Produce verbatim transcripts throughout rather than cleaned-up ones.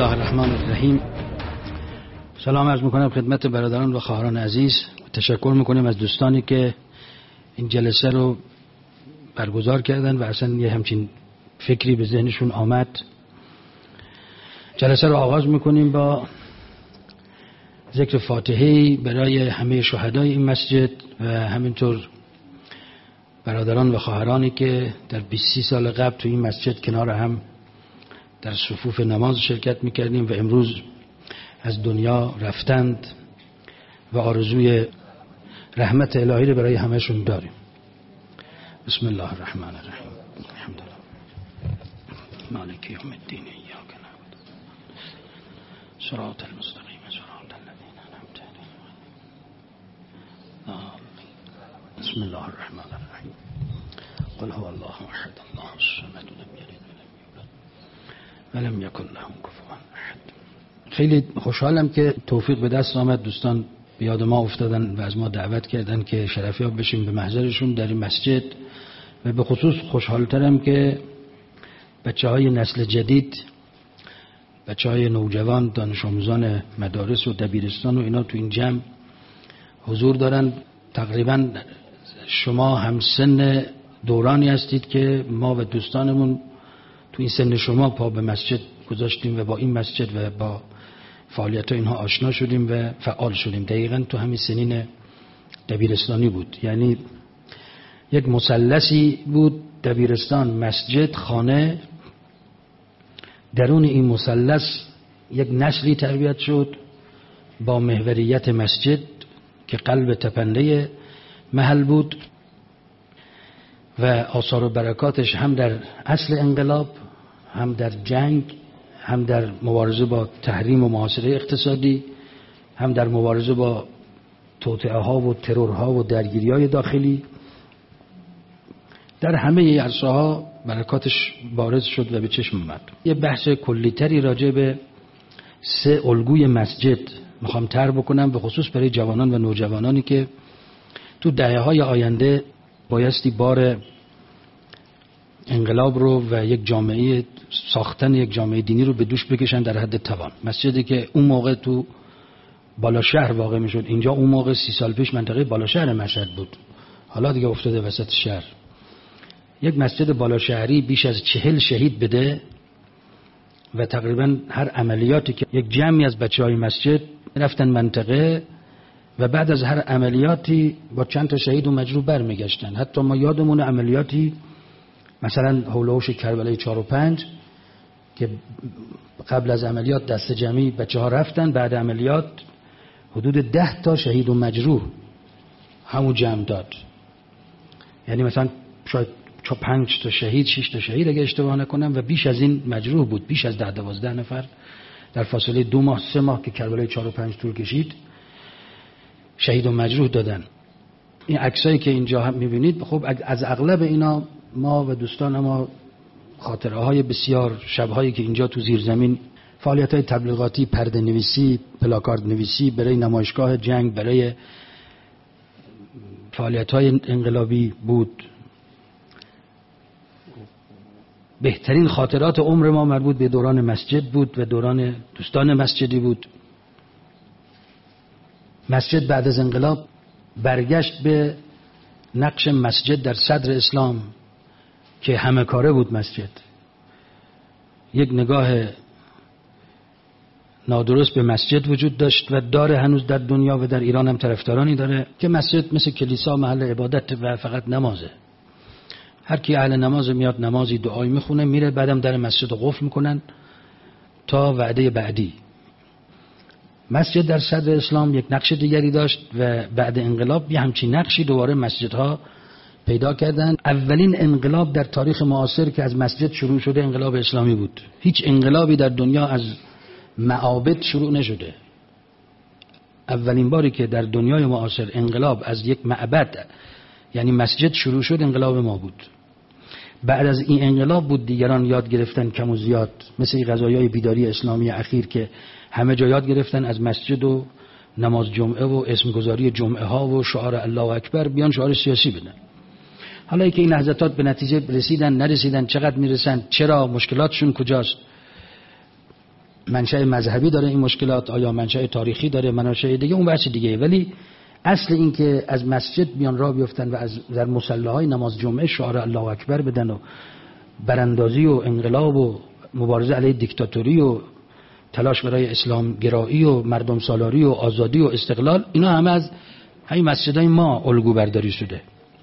الله الرحمن الرحیم. سلام عرض میکنم خدمت برادران و خواهران عزیز. تشکر میکنیم از دوستانی که این جلسه رو برگزار کردن و اصلا یه همچین فکری به ذهنشون آمد. جلسه رو آغاز میکنیم با ذکر فاتحه‌ای برای همه شهدای این مسجد و همینطور برادران و خواهرانی که در بیست سال قبل تو این مسجد کنار هم در صفوف نماز شرکت میکردیم و امروز از دنیا رفتند و آرزوی رحمت الهی رو برای همهشون داریم. بسم الله الرحمن الرحیم. الحمدلله مالک یوم الدین ایاک نعبد صراط المستقیم صراط الذین انعمت علیهم آمین. بسم الله الرحمن الرحیم. قل هو الله احد الله الصمد لم یلد ولم یولد ولم یکن له کفوا احد. خیلی خوشحالم که توفیق به دست آمد، دوستان به یاد ما افتادن و از ما دعوت کردن که شرفیاب بشیم به محضرشون در این مسجد و به خصوص خوشحالترم که بچه های نسل جدید، بچه های نوجوان، دانش آموزان مدارس و دبیرستان و اینا تو این جمع حضور دارن. تقریبا شما هم سن دورانی هستید که ما و دوستانمون تو این سن شما پا به مسجد گذاشتیم و با این مسجد و با فعالیت ها اینها آشنا شدیم و فعال شدیم. دقیقا تو همین سنین دبیرستانی بود، یعنی یک مثلثی بود: دبیرستان، مسجد، خانه. درون این مثلث یک نسلی تربیت شد با محوریت مسجد که قلب تپنده محل بود و آثار و برکاتش هم در اصل انقلاب، هم در جنگ، هم در مبارزه با تحریم و محاصره اقتصادی، هم در مبارزه با توطئه ها و ترورها و درگیری های داخلی. در همه عرصه ها برکاتش بارز شد و به چشم اومد. یه بحث کلیتری راجع به سه الگوی مسجد میخوام طرح بکنم، به خصوص برای جوانان و نوجوانانی که تو دهه های آینده بایستی بار انقلاب رو و یک جامعه، ساختن یک جامعه دینی رو به دوش بکشن در حد توان. مسجدی که اون موقع تو بالا شهر واقع میشد، اینجا اون موقع سی سال پیش منطقه بالا شهر مشهد بود، حالا دیگه افتاده وسط شهر. یک مسجد بالا شهری بیش از چهل شهید بده و تقریبا هر عملیاتی که یک جمعی از بچهای مسجد رفتن منطقه و بعد از هر عملیاتی با چند تا شهید و مجروح برمیگشتن. حتی ما یادمون عملیاتی مثلا حول و حوش کربلای چهار و پنج که قبل از عملیات دست جمعی بچه ها رفتن، بعد عملیات حدود ده تا شهید و مجروح همون جمع داد. یعنی مثلا شاید پنج تا شهید، شش تا شهید اگه اشتباه نکنم و بیش از این مجروح بود، بیش از ده دوازده نفر در فاصله دو ماه سه ماه که کربلای چهار و پنج طول کشید شهید و مجروح دادن. این عکسایی که اینجا هم میبینید، خب از اغلب اینا ما و دوستان ما خاطره های بسیار، شبهایی که اینجا تو زیرزمین فعالیت های تبلیغاتی، پرده نویسی، پلاکارد نویسی برای نمایشگاه جنگ، برای فعالیت های انقلابی بود. بهترین خاطرات عمر ما مربوط به دوران مسجد بود و دوران دوستان مسجدی بود. مسجد بعد از انقلاب برگشت به نقش مسجد در صدر اسلام که همه کاره بود. مسجد یک نگاه نادرست به مسجد وجود داشت و داره هنوز در دنیا و در ایران هم طرفدارانی داره که مسجد مثل کلیسا محل عبادت و فقط نمازه. هر کی اهل نماز میاد نمازی دعایی میخونه میره، بعدم در مسجد رو قفل میکنن تا وعده بعدی. مسجد در صدر اسلام یک نقش دیگری داشت و بعد انقلاب یه همچین نقشی دوباره مسجدها پیدا کردن. اولین انقلاب در تاریخ معاصر که از مسجد شروع شده انقلاب اسلامی بود. هیچ انقلابی در دنیا از معابد شروع نشده. اولین باری که در دنیای معاصر انقلاب از یک معبد یعنی مسجد شروع شد انقلاب ما بود. بعد از این انقلاب بود دیگران یاد گرفتن کم و زیاد، مثل این قضایای بیداری اسلامی اخیر که همه جا یاد گرفتن از مسجد و نماز جمعه و اسمگذاری جمعه ها و شعار الله اکبر بیان شعار سیاسی بدن. حالا که این لحظات به نتیجه رسیدن نرسیدن، چقدر میرسن، چرا، مشکلاتشون کجاست، منشأ مذهبی داره این مشکلات، آیا منشأ تاریخی داره، منشأ دیگه، اون بحث دیگه. ولی اصل این که از مسجد بیان راه بیفتن و از در مصلی‌های نماز جمعه شعار الله اکبر بدن و براندازی و انقلاب و مبارزه علیه دیکتاتوری و تلاش برای اسلام گرایی و مردم سالاری و آزادی و استقلال، اینا همه از همین مسجدهای ما الگو برداری شده.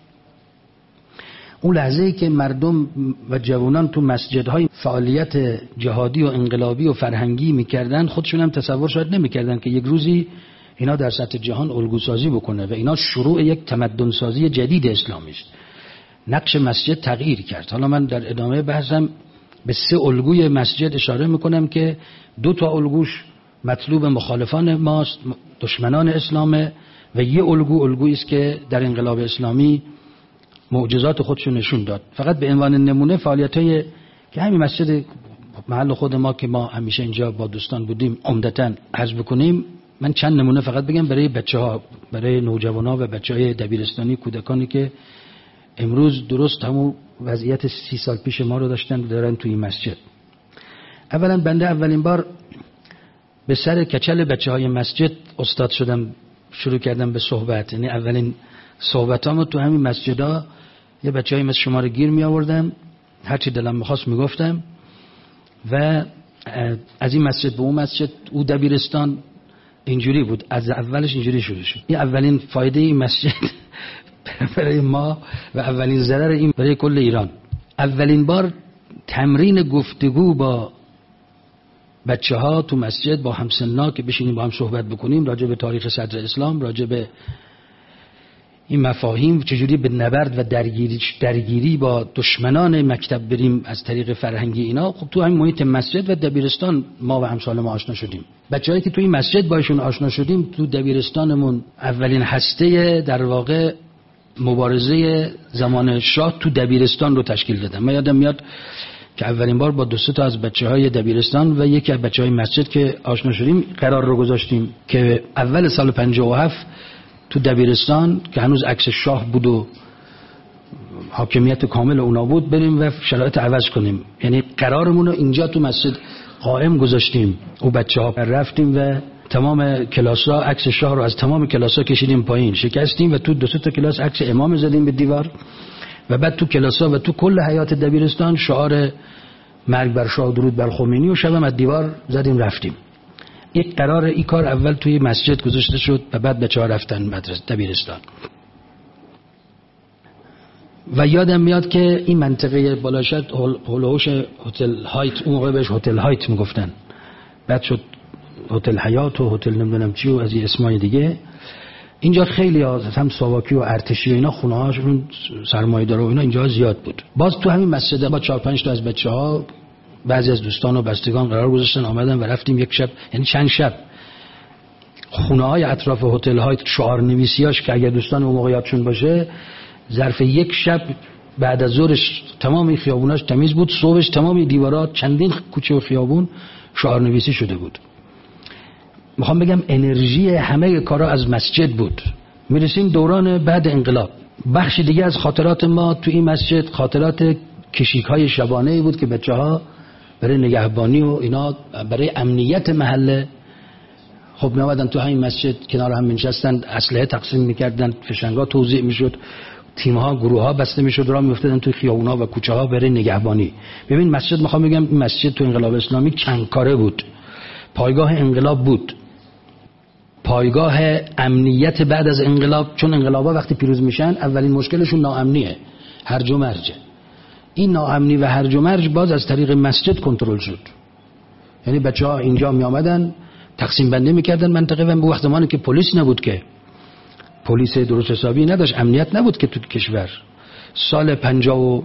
اون لحظه‌ای که مردم و جوانان تو مسجدهای فعالیت جهادی و انقلابی و فرهنگی میکردن، خودشون هم تصور شاید نمیکردن که یک روزی اینا در سطح جهان الگو سازی بکنه و اینا شروع یک تمدن سازی جدید اسلامی است. نقش مسجد تغییر کرد. حالا من در ادامه بحثم به سه الگوی مسجد اشاره میکنم که دو تا الگوش مطلوب مخالفان ماست، دشمنان اسلامه، و یه الگو الگویی است که در انقلاب اسلامی معجزات خودشون نشون داد. فقط به عنوان نمونه فعالیت‌های که همین مسجد محل خود ما که ما همیشه اینجا با دوستان بودیم عمدتاً عرض بکنیم، من چند نمونه فقط بگم برای بچه‌ها، برای نوجوان‌ها و بچه‌های دبیرستانی، کودکانی که امروز درست همون وضعیت سی سال پیش ما رو داشتن دارن توی این مسجد. اولا بنده اولین بار به سر کچل بچه‌های مسجد استاد شدم، شروع کردم به صحبت. یعنی اولین صحبتامو تو همین مسجدها یه بچه‌ای مثل شما رو گیر می آوردم، هر چی دلم می‌خواست میگفتم و از این مسجد به اون مسجد، او دبیرستان اینجوری بود، از اولش اینجوری شروع شد. این اولین فایده این مسجد برای ما و اولین ضرر این برای کل ایران. اولین بار تمرین گفتگو با بچه ها تو مسجد با همسنا که بشینیم با هم صحبت بکنیم راجع به تاریخ صدر اسلام، راجع به این مفاهیم، چجوری به نبرد و درگیری درگیری با دشمنان مکتب بریم از طریق فرهنگی اینا. خب تو همین محیط مسجد و دبیرستان ما و امثال ما آشنا شدیم. بچه‌هایی که تو این مسجد باشون آشنا شدیم تو دبیرستانمون اولین هسته در واقع مبارزه زمان شاه تو دبیرستان رو تشکیل دادن. من یادم میاد که اولین بار با دو سه تا از بچه‌های دبیرستان و یکی از بچه‌های مسجد که آشنا شدیم قرار رو گذاشتیم که اول سال پنجاه و هفت تو دبیرستان که هنوز عکس شاه بود و حاکمیت کامل اونا بود بریم و شرایط عوض کنیم. یعنی قرارمون رو اینجا تو مسجد قائم گذاشتیم. او بچه‌ها رفتیم و تمام کلاس‌ها عکس شاه رو از تمام کلاس‌ها کشیدیم پایین، شکستیم و تو دو سه تا کلاس عکس امام زدیم به دیوار و بعد تو کلاس‌ها و تو کل حیات دبیرستان شعار مرگ بر شاه، درود بر خمینی و شبم از دیوار زدیم رفتیم. یک قرار این کار اول توی مسجد گذاشته شد و بعد بچه‌ها رفتن مدرسه دبیرستان. و یادم میاد که این منطقه بالاشد هولوش هتل هایت، اون موقع بهش هتل هایت میگفتن، بعد شد هتل حیات و هتل نمیدونم چی و از این اسمای دیگه. اینجا خیلی از هم ساواکی و ارتشی و اینا خونه هاشون سرمایه‌دار و اینا اینجا زیاد بود. باز تو همین مسجد با چهار پنج تا از بچه‌ها بعضی از دوستان و بستگان قرار گذاشتن آمدن و رفتیم یک شب، یعنی چند شب خونه های اطراف هتل های شعار نویسیاش که اگر دوستان اون موقع یادشون باشه ظرف یک شب بعد از ظهرش تمام این خیابوناش تمیز بود، صبحش تمام دیوارات چندین کوچه و خیابون شعار نویسی شده بود. میخوام بگم انرژی همه کارا از مسجد بود. میرسیم دوران بعد انقلاب. بخش دیگه از خاطرات ما تو این مسجد خاطرات کشیک های شبانه بود که بچه‌ها برای نگهبانی و اینا، برای امنیت محله خب میامدن تو همین مسجد کنار هم می‌نشستن، اسلحه تقسیم می‌کردن، فشنگا توزیع می‌شد، تیم‌ها گروه‌ها بسته می‌شد، راه می‌افتادن تو خیابون‌ها و کوچه‌ها برای نگهبانی. ببین مسجد، می‌خوام بگم این مسجد تو انقلاب اسلامی چندکاره بود. پایگاه انقلاب بود، پایگاه امنیت بعد از انقلاب، چون انقلاب‌ها وقتی پیروز میشن اولین مشکلشون ناامنیه، هرج و مرج. این ناامنی و هرج و مرج باز از طریق مسجد کنترل شد. یعنی بچه‌ها اینجا می آمدن تقسیم بندی می‌کردن منطقه و به وقت زمانی که پلیس نبود، که پلیس درست حسابی نداشت، امنیت نبود که تو کشور. سال پنجاه و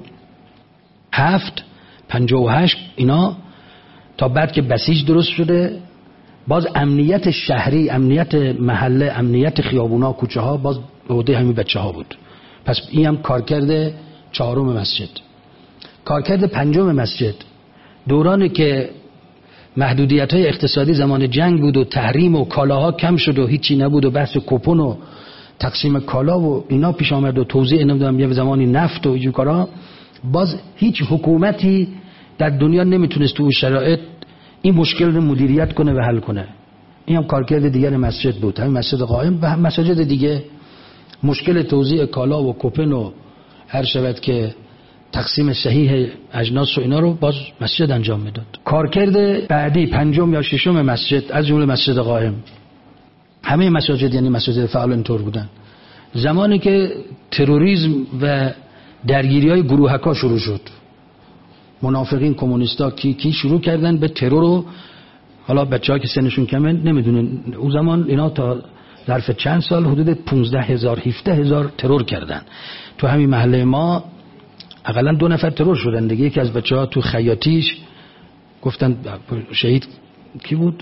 هفت پنجاه و هشت اینا تا بعد که بسیج درست شده، باز امنیت شهری، امنیت محله، امنیت خیابونا، کوچه ها باز به عهده همین بچه ها بود. پس این هم کارکرد چهارم مسجد. کارکرد پنجم مسجد دورانی که محدودیت های اقتصادی زمان جنگ بود و تحریم و کالاها کم شد و هیچی نبود و بحث کوپن و تقسیم کالا و اینا پیش آمد و توزیع نمیدونم یه زمانی نفت و اینجور کارا، باز هیچ حکومتی در دنیا نمیتونست تو اون شرایط این مشکل رو مدیریت کنه و حل کنه. این هم کارکرد دیگر مسجد بود، همین مسجد قائم و هم مساجد دیگه. مشکل توزیع کالا و کوپن و هر شود که تقسیم صحیح اجناس و اینا رو باز مسجد انجام میداد. کارکرد بعدی پنجم یا ششم مسجد از جمله مسجد قائم، همه مساجد یعنی مساجد فعال اینطور بودن. زمانی که تروریسم و درگیری‌های گروهکا شروع شد، منافقین کمونیستا کی کی شروع کردن به ترور و حالا بچه‌ها که سنشون کمه نمیدونن، اون زمان اینا تا ظرف چند سال حدود پانزده هزار هفده هزار ترور کردن. تو همین محله ما حداقل دو نفر ترور شدن دیگه. یکی از بچه‌ها تو خیاطیش گفتن شهید کی بود؟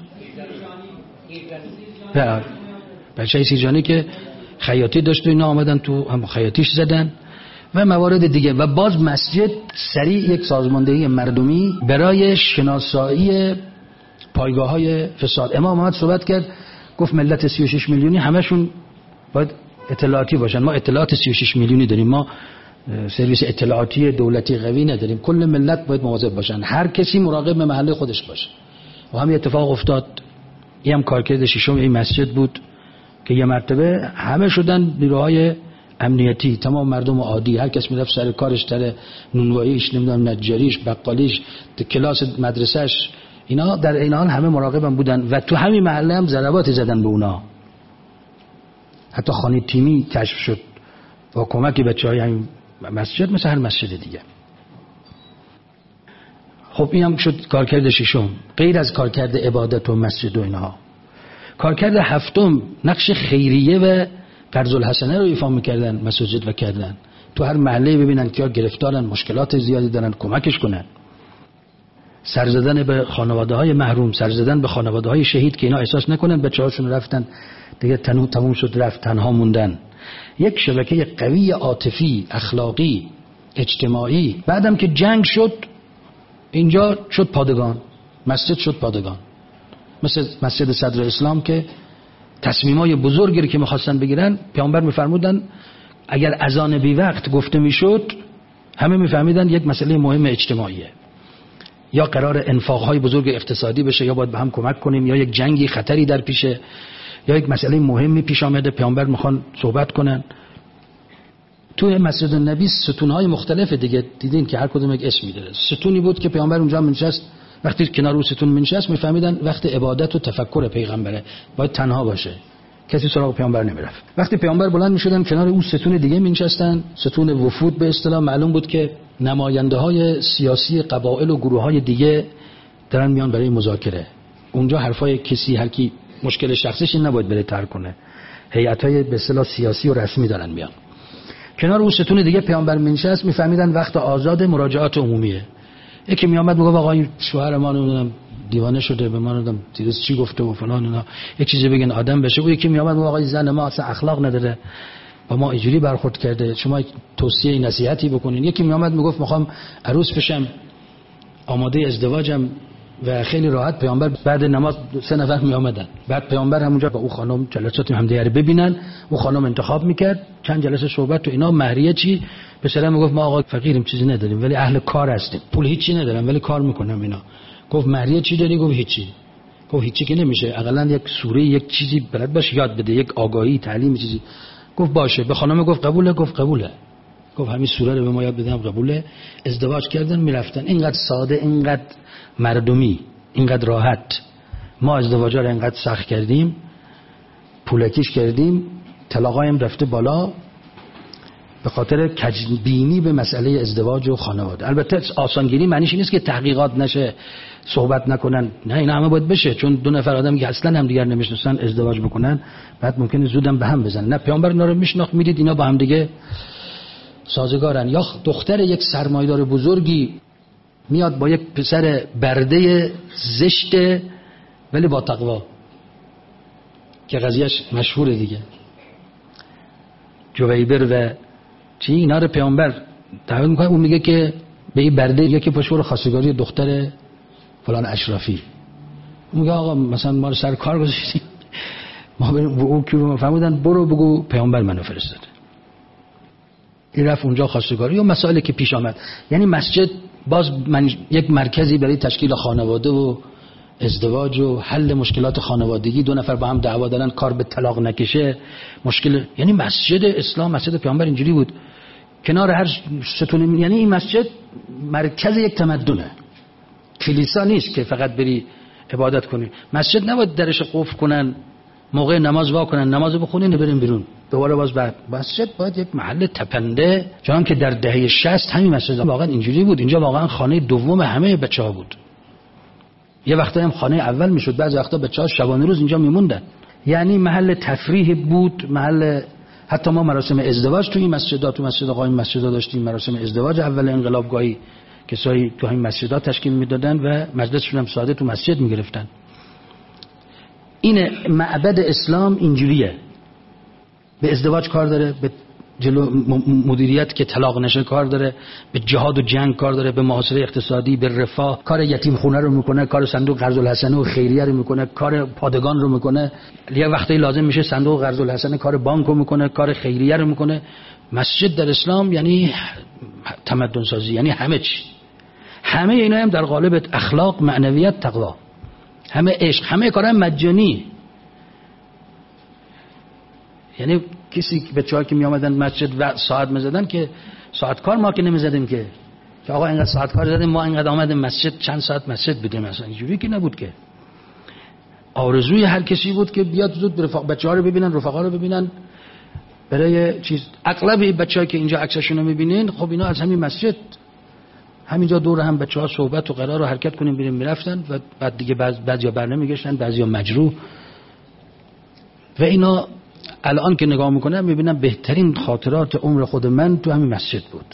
بچه سیجانی که خیاطی داشت و اینا آمدن تو هم خیاطیش زدن و موارد دیگه. و باز مسجد سریع یک سازماندهی مردمی برای شناسایی پایگاه‌های فساد. امام محمد صحبت کرد، گفت ملت سی و شش میلیونی همشون باید اطلاعاتی باشن. ما اطلاعات سی و شش میلیونی داریم، ما سرویس اطلاعاتی دولتی قوی نداریم. کل ملت باید مواظب باشن، هر کسی مراقب محله خودش باشه. و همین اتفاق افتاد. این هم کارکرد ششم این مسجد بود که یه مرتبه همه شدن نیروهای امنیتی، تمام مردم عادی، هر کس میرفت سر کارش، تر نونواییش، نمیدونم نجاریش، بقالیش، کلاس مدرسهش، اینا در این حال همه مراقبم بودن و تو همین محله هم ضربات زدن به اونا. حتی خانه تیمی کشف شد با کمک بچهای همین مسجد، مثل هر مسجد دیگه. خب این هم شد کارکرد ششم، غیر از کارکرد عبادت و مسجد و اینها. کارکرد هفتم نقش خیریه و قرض الحسنه رو ایفا میکردن مساجد و کردن. تو هر محله ببینن که گرفتارن، مشکلات زیادی دارن، کمکش کنن. سر زدن به خانواده های محروم، سر زدن به خانواده های شهید که اینا احساس نکنن بچه هاشون رفتن دیگه، تنو تموم شد رفت، تنها موندن. یک شبکه قوی عاطفی، اخلاقی، اجتماعی. بعدم که جنگ شد اینجا شد پادگان، مسجد شد پادگان. مثل مسجد صدر اسلام که تصمیمای بزرگی که می‌خواستن بگیرن، پیامبر می‌فرمودن اگر اذان بی وقت گفته میشد همه می‌فهمیدن یک مسئله مهم اجتماعیه، یا قرار انفاق‌های بزرگ اقتصادی بشه، یا باید به هم کمک کنیم، یا یک جنگی خطری در پیشه، یا یک مسئله مهمی پیش آمده، پیامبر می‌خوان صحبت کنن. توی مسجد النبی ستون‌های مختلف دیگه دیدین که هر کدوم یک اسمی داره. ستونی بود که پیامبر اونجا نشست، وقتی کنار اون ستون می‌نشست می‌فهمیدن وقت عبادت و تفکر پیغمبره، باید تنها باشه، کسی سراغ پیامبر نمیرفت. وقتی پیامبر بلند می‌شدن کنار اون ستون دیگه می‌نشستن، ستون وفود به اصطلاح، معلوم بود که نماینده‌های سیاسی قبایل و گروه‌های دیگه دارن میان برای مذاکره. اونجا حرفای کسی، هر کی مشکل شخصیش نباید بره تر کنه، هیئت‌های به اصطلاح سیاسی و رسمی دارن میان. کنار اون ستون دیگه پیامبر می‌نشست، می‌فهمیدن وقت آزاد مراجعات عمومیه. یکی میامد میگه آقا این شوهر ما نمیدونم دیوانه شده، به ما نمیدونم دیروز چی گفته و فلان اینا، یک چیزی بگن آدم بشه. او یکی میامد میگه آقا این زن ما اصلا اخلاق نداره، با ما اینجوری برخورد کرده، شما توصیه نصیحتی بکنین. یکی میامد میگفت میخوام عروس بشم، آماده ازدواجم، و خیلی راحت پیامبر بعد نماز سه نفر میامدن. بعد پیامبر همونجا با او خانم جلسات همدیگه رو ببینن، او خانم انتخاب میکرد، چند جلسه صحبت تو اینا. مهریه چی؟ به سلام میگفت ما آقا فقیریم، چیزی نداریم ولی اهل کار هستیم، پول هیچی ندارم ولی کار میکنم اینا. گفت مهریه چی داری؟ گفت هیچی. گفت هیچی که نمیشه، حداقل یک سوره، یک چیزی برات باشه یاد بده، یک آگاهی، تعلیم، چیزی. گفت باشه. به خانم گفت قبوله؟ گفت قبوله. گفت همین سوره رو به ما یاد بدم، قبوله. ازدواج کردن، میرفتن. اینقدر ساده، اینقدر مردمی، اینقدر راحت. ما ازدواجا رو اینقدر سخت کردیم، پولکیش کردیم، طلاقایم رفته بالا به خاطر کجبینی به مسئله ازدواج و خانواده. البته آسانگیری معنیش نیست که تحقیقات نشه، صحبت نکنن، نه، اینا همه باید بشه، چون دو نفر آدم که اصلا هم دیگر نمیشناسن ازدواج بکنن بعد ممکنه زودم به هم بزنن. نه، پیامبر اینا رو میشناخت، میدید اینا با هم دیگه سازگارن. یا دختر یک سرمایه‌دار بزرگی میاد با یک پسر برده زشت ولی با تقوا، که قضیهش مشهوره دیگه، جویبر و چی، اینا رو پیامبر دعوت میکنه. اون میگه که به این برده یکی پشور خواستگاری دختر فلان اشرافی. اون میگه آقا مثلا ما رو سر کار گذاشتیم، ما بریم. اون که رو فهمیدن برو بگو پیامبر منو فرستاده. این رفت اونجا خواستگاری و مسائلی که پیش آمد. یعنی مسجد باز من یک مرکزی برای تشکیل خانواده و ازدواج و حل مشکلات خانوادگی، دو نفر با هم دعوا دارن کار به طلاق نکشه مشکل. یعنی مسجد اسلام، مسجد پیامبر اینجوری بود، کنار هر ستون، یعنی این مسجد مرکز یک تمدنه، کلیسا نیست که فقط بری عبادت کنی. مسجد نباید درش قفل کنن، موقع نماز وا کنن، نماز بخونین و بریم بیرون دوباره باز بعد. مسجد باید یک محل تپنده، چون که در دهه شصت همین مسجد واقعا اینجوری بود. اینجا واقعا خانه دوم همه بچه‌ها بود، یه وقتا هم خانه اول میشد، بعضی وقتا بچه‌ها شبانه روز اینجا میموندن. یعنی محل تفریح بود، محل، حتی ما مراسم ازدواج تو این مسجدها، تو مسجد قائم مسجدها داشتیم مراسم ازدواج اول انقلاب، گاهی کسایی تو همین مسجدها تشکیل میدادن و مجلسشون هم ساده تو مسجد میگرفتن. این معبد اسلام اینجوریه، به ازدواج کار داره، به جلو مدیریت که طلاق نشه کار داره، به جهاد و جنگ کار داره، به محاصره اقتصادی، به رفاه، کار یتیم خونه رو میکنه، کار صندوق قرض الحسنه و خیریه رو میکنه، کار پادگان رو میکنه، یه وقتی لازم میشه صندوق قرض الحسنه کار بانک رو میکنه، کار خیریه رو میکنه. مسجد در اسلام یعنی تمدن سازی، یعنی همه چی. همه اینا هم در قالب اخلاق، معنویت، تقوا، همه عشق، همه کارا مجانی. یعنی کسی بچه‌ها که می آمدن مسجد و ساعت می‌زدن که ساعت کار ما که نمی‌زدیم که که آقا اینقدر ساعت کار زدیم ما اینقدر آمدیم مسجد چند ساعت مسجد بودیم، مثلا اینجوری که نبود که. آرزوی هر کسی بود که بیاد زود رفقا بچه‌ها رو ببینن، رفقا رو ببینن، برای چیز. اغلب بچه‌ها که اینجا عکسشون رو می‌بینین خب اینا از همین مسجد، همینجا دور هم بچه‌ها صحبت و قرار و حرکت کنیم بریم میرفتن و بعد دیگه بعض بعضیا برنمیگشتن، بعضیا مجروح. و اینا الان که نگاه میکنم میبینم بهترین خاطرات عمر خود من تو همین مسجد بود.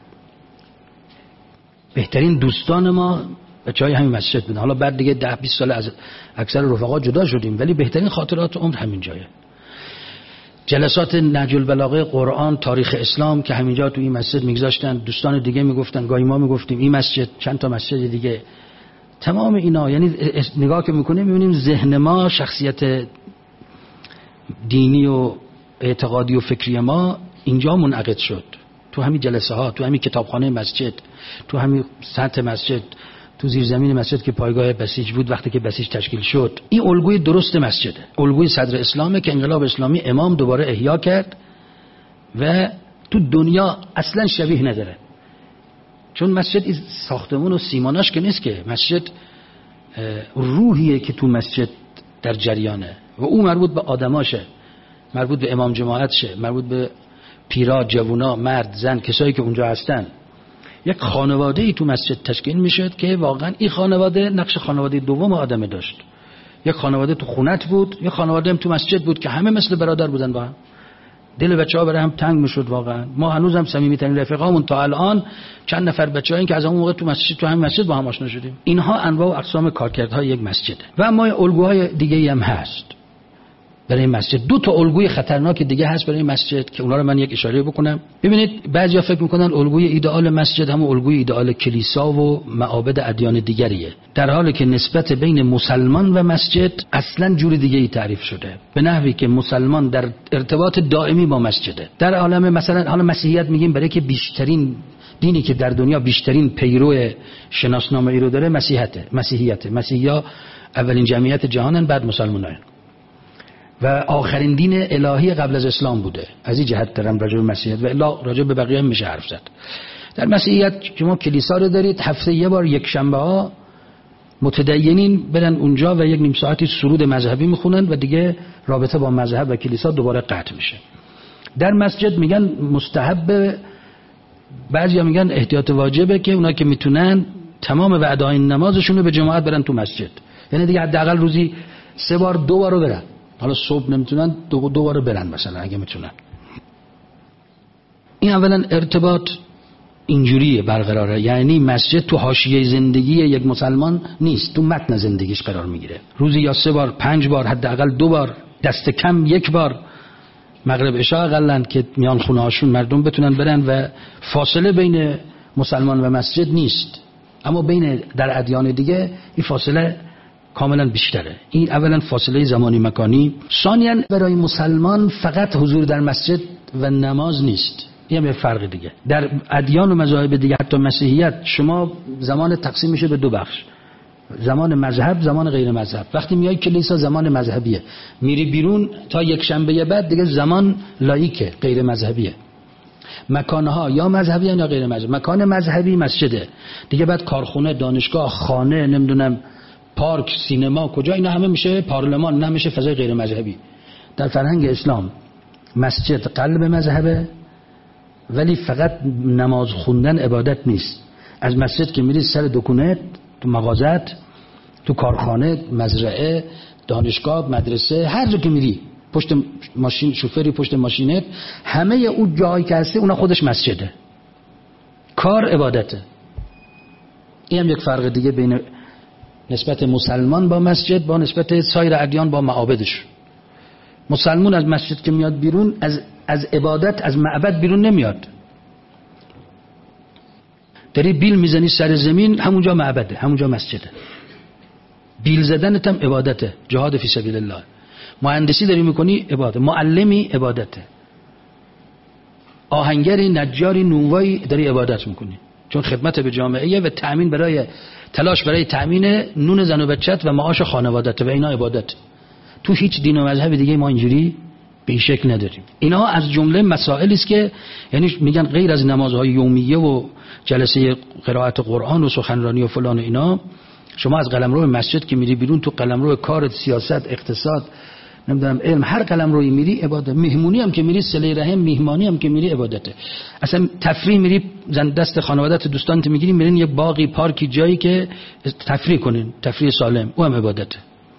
بهترین دوستان ما بچهای همین مسجد بودن. حالا بعد دیگه ده بیست سال از اکثر رفقا جدا شدیم، ولی بهترین خاطرات عمر همین جایه. جلسات نهج البلاغه، قرآن، تاریخ اسلام که همینجا تو این مسجد میگذاشتن، دوستان دیگه میگفتن، گاهی ما میگفتیم این مسجد، چند تا مسجد دیگه. تمام اینا یعنی نگاه که میکنیم میبینیم ذهن ما، شخصیت دینی و اعتقادی و فکری ما اینجا منعقد شد، تو همین جلسه ها، تو همین کتابخانه مسجد، تو همین سطح مسجد، تو زیرزمین مسجد که پایگاه بسیج بود وقتی که بسیج تشکیل شد. این الگوی درست مسجده، الگوی صدر اسلامه که انقلاب اسلامی امام دوباره احیا کرد و تو دنیا اصلا شبیه نداره. چون مسجد ساختمون و سیماناش که نیست که، مسجد روحیه که تو مسجد در جریانه و اون مربوط به آدماشه، مربوط به امام جماعت شه، مربوط به پیرا، جوونا، مرد، زن، کسایی که اونجا هستن. یک خانواده ای تو مسجد تشکیل میشد که واقعا این خانواده نقش خانواده دوم آدم داشت. یک خانواده تو خونت بود، یک خانواده هم تو مسجد بود که همه مثل برادر بودن با هم. دل بچه‌ها برای هم تنگ میشد واقعا. ما هنوزم صمیمی‌ترین رفیقامون تا الان چند نفر بچه‌ها این که از اون موقع تو مسجد، تو همین مسجد با هم آشنا شدیم. اینها انواع و اقسام کارکردهای یک مسجده. و اما الگوهای دیگه‌ای هم هست برای مسجد. دو تا الگوی خطرناک دیگه هست برای مسجد که اونا رو من یک اشاره بکنم. ببینید بعضیا فکر میکنن الگوی ایدئال مسجد هم الگوی ایدئال کلیسا و معابد ادیان دیگریه، در حالی که نسبت بین مسلمان و مسجد اصلا جور دیگه ای تعریف شده، به نحوی که مسلمان در ارتباط دائمی با مسجده. در عالم مثلا حالا مسیحیت میگیم برای که بیشترین دینی که در دنیا بیشترین پیرو شناسنامه‌ای رو داره مسیحیته. مسیحیت مسیحا اولین جمعیت جهانن، بعد مسلمانان و آخرین دین الهی قبل از اسلام بوده. از این جهت دارم راجع به مسیحیت و الا راجع به بقیه هم میشه حرف زد. در مسیحیت شما کلیسا رو دارید، هفته یه بار یک شنبه ها متدینین برن اونجا و یک نیم ساعتی سرود مذهبی میخونن و دیگه رابطه با مذهب و کلیسا دوباره قطع میشه. در مسجد میگن مستحب، بعضیا میگن احتیاط واجبه که اونا که میتونن تمام وعده‌های نمازشون رو به جماعت برن تو مسجد. یعنی دیگه حداقل روزی سه بار دو بار رو برن. حالا صبح نمیتونن دو دو بار برن مثلا اگه میتونن. این اولا ارتباط اینجوریه برقراره، یعنی مسجد تو حاشیه زندگی یک مسلمان نیست، تو متن زندگیش قرار میگیره. روزی یا سه بار، پنج بار، حداقل دو بار، دست کم یک بار مغرب عشاء اقلن که میان خونه هاشون مردم بتونن برن و فاصله بین مسلمان و مسجد نیست. اما بین در ادیان دیگه این فاصله کاملا بیشتره. این اولا فاصله زمانی مکانی. ثانیاً برای مسلمان فقط حضور در مسجد و نماز نیست، این هم فرق دیگه. در ادیان و مذاهب دیگه حتی مسیحیت شما زمان تقسیم میشه به دو بخش، زمان مذهب، زمان غیر مذهب. وقتی میای کلیسا زمان مذهبیه، میری بیرون تا یک شنبه بعد دیگه زمان لاییکه، غیر مذهبیه. مکانها یا مذهبی یا غیر مذهبی. مکان مذهبی مسجده دیگه، بعد کارخونه، دانشگاه، خانه، نمیدونم پارک، سینما، کجا، اینا همه میشه پارلمان، نه میشه فضای غیر مذهبی. در فرهنگ اسلام مسجد قلب مذهبه، ولی فقط نماز خوندن عبادت نیست. از مسجد که میری سر دکونت، تو مغازت، تو کارخانه، مزرعه، دانشگاه، مدرسه، هر جا که میری، پشت ماشین، شوفری پشت ماشینت، همه اون جایی که هستی اونا خودش مسجده. کار عبادته. این هم یک فرق دیگه بین نسبت مسلمان با مسجد با نسبت سایر ادیان با معابدش. مسلمان از مسجد که میاد بیرون، از از عبادت، از معبد بیرون نمیاد. داری بیل میزنی سر زمین، همونجا معبده، همونجا مسجده. بیل زدنت هم عبادته، جهاد فی سبیل الله. مهندسی داری میکنی، عبادت. معلمی، عبادته. آهنگری، نجاری، نونوایی داری عبادت میکنی، چون خدمت به جامعه و تأمین برای تلاش برای تأمین نون زن و بچت و معاش خانوادت و اینا عبادت. تو هیچ دین و مذهب دیگه ما اینجوری به این شکل نداریم. اینا از جمله مسائلی است که یعنی میگن غیر از نمازهای یومیه و جلسه قرائت قرآن و سخنرانی و فلان و اینا، شما از قلمرو مسجد که میری بیرون، تو قلمرو کار، سیاست، اقتصاد، نمیدونم علم، هر قلمروی میری عبادت. مهمونی هم که میری، صله رحم، میهمانی هم که میری عبادته. اصلا تفریح میری، زن دست خانوادت، دوستانت میگیری، میرین یه باقی، پارکی، جایی که تفریح کنین، تفریح سالم، او هم عبادته.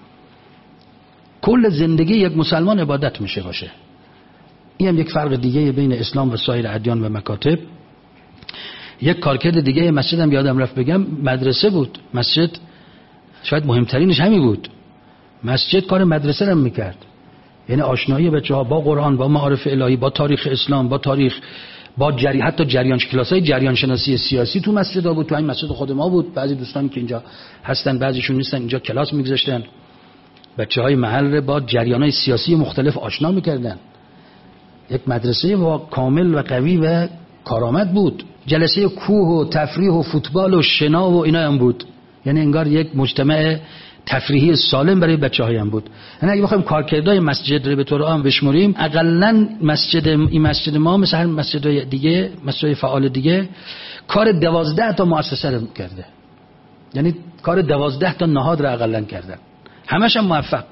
کل زندگی یک مسلمان عبادت میشه باشه. این هم یک فرق دیگه بین اسلام و سایر ادیان و مکاتب. یک کارکرد دیگه مسجد هم یادم رفت بگم، مدرسه بود. مسجد شاید مهمترینش همین بود. مسجد کار مدرسه رو میکرد، یعنی آشنایی بچه‌ها با قرآن، با معارف الهی، با تاریخ اسلام، با تاریخ، با جری، حتی جریان، کلاسای جریان شناسی سیاسی تو مسجدها بود. تو این مسجد خود ما بود. بعضی دوستان که اینجا هستن، بعضیشون نیستن، اینجا کلاس میگذاشتن، بچه‌های محل با جریان‌های سیاسی مختلف آشنا میکردن. یک مدرسه با کامل و قوی و کارآمد بود. جلسه کوه و تفریح و فوتبال و شنا و اینا هم بود. یعنی انگار یک مجتمع تفریحی سالم برای بچه‌ها هم بود. یعنی اگه بخوایم کارکردهای مسجد رو به طور عام بشمریم، حداقل مسجد این مسجد ما مثل هر مسجدهای دیگه، مسجدهای فعال دیگه، کار دوازده تا مؤسسه رو کرده. یعنی کار دوازده تا نهاد رو حداقل کردن. همش هم موفق.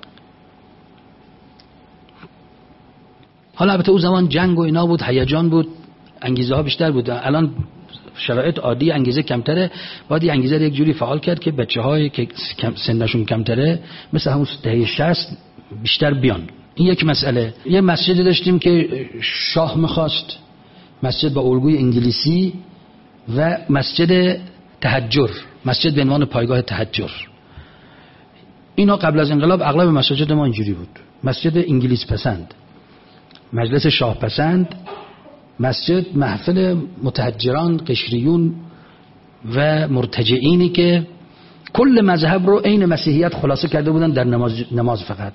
حالا البته اون زمان جنگ و اینا بود، هیجان بود، انگیزه ها بیشتر بود. الان شرایط عادی، انگیزه کمتره، باید این انگیزه رو یک جوری فعال کرد که بچه‌هایی که سنشون کمتره مثل همون دهه شصت بیشتر بیان. این یک مسئله. یه مسجدی داشتیم که شاه می‌خواست، مسجد با الگوی انگلیسی و مسجد تهجر، مسجد به عنوان پایگاه تهجر. اینا قبل از انقلاب اغلب مساجد ما اینجوری بود. مسجد انگلیس پسند، مجلس شاه پسند، مسجد محفل متهجران، قشریون و مرتجعینی که کل مذهب رو عین مسیحیت خلاصه کرده بودن در نماز, نماز فقط.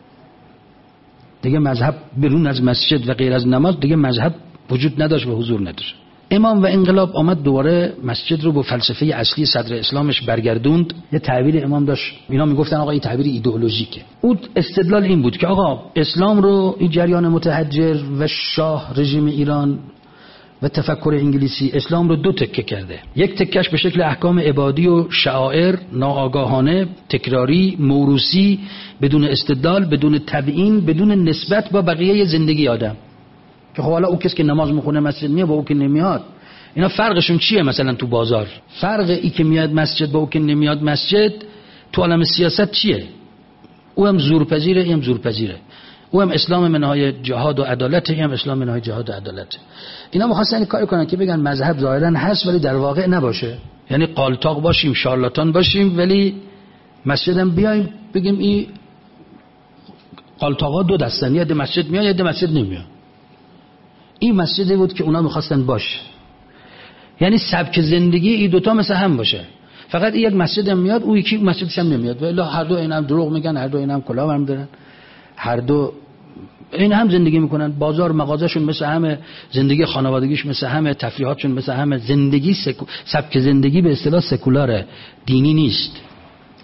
دیگه مذهب بیرون از مسجد و غیر از نماز دیگه مذهب وجود نداشت و حضور نداشت. امام و انقلاب آمد دوباره مسجد رو با فلسفه اصلی صدر اسلامش برگردوند. یه تعبیر امام داشت، اینا میگفتن آقا این تعبیر ایدئولوژیکه. اون استدلال این بود که آقا اسلام رو این جریان متحجر و شاه رژیم ایران و تفکر انگلیسی اسلام رو دو تکه کرده. یک تکش به شکل احکام عبادی و شعائر ناآگاهانه، تکراری، موروثی، بدون استدلال، بدون تبیین، بدون نسبت با بقیه زندگی آدم. که خب حالا اون کسی که نماز میخونه مسجد میاد با اون که نمیاد، اینا فرقشون چیه؟ مثلا تو بازار فرق ای که میاد مسجد با اون که نمیاد مسجد تو عالم سیاست چیه؟ او هم زورپذیره، این هم زورپذیره. او هم اسلام منهای جهاد و عدالت، این هم اسلام منهای جهاد و عدالت. اینا می‌خواستن کاری کنن که بگن مذهب ظاهرا هست ولی در واقع نباشه. یعنی قالتاق باشیم، شارلاتان باشیم، ولی مسجدم بیایم بگیم این قالتاقا دو دستن، یه مسجد میاد یه مسجد نمیاد. این مسجدی بود که اونا میخواستن باشه. یعنی سبک زندگی این دوتا مثل هم باشه، فقط این یک مسجد هم میاد، اون یکی مسجدش هم نمیاد. ولی هر دو این هم دروغ میگن، هر دو این هم کلاه هم دارن، هر دو این هم زندگی میکنن. بازار مغازهشون مثل همه، زندگی خانوادگیش مثل همه، تفریحاتشون مثل همه. زندگی سکو... سبک زندگی به اصطلاح سکولاره، دینی نیست.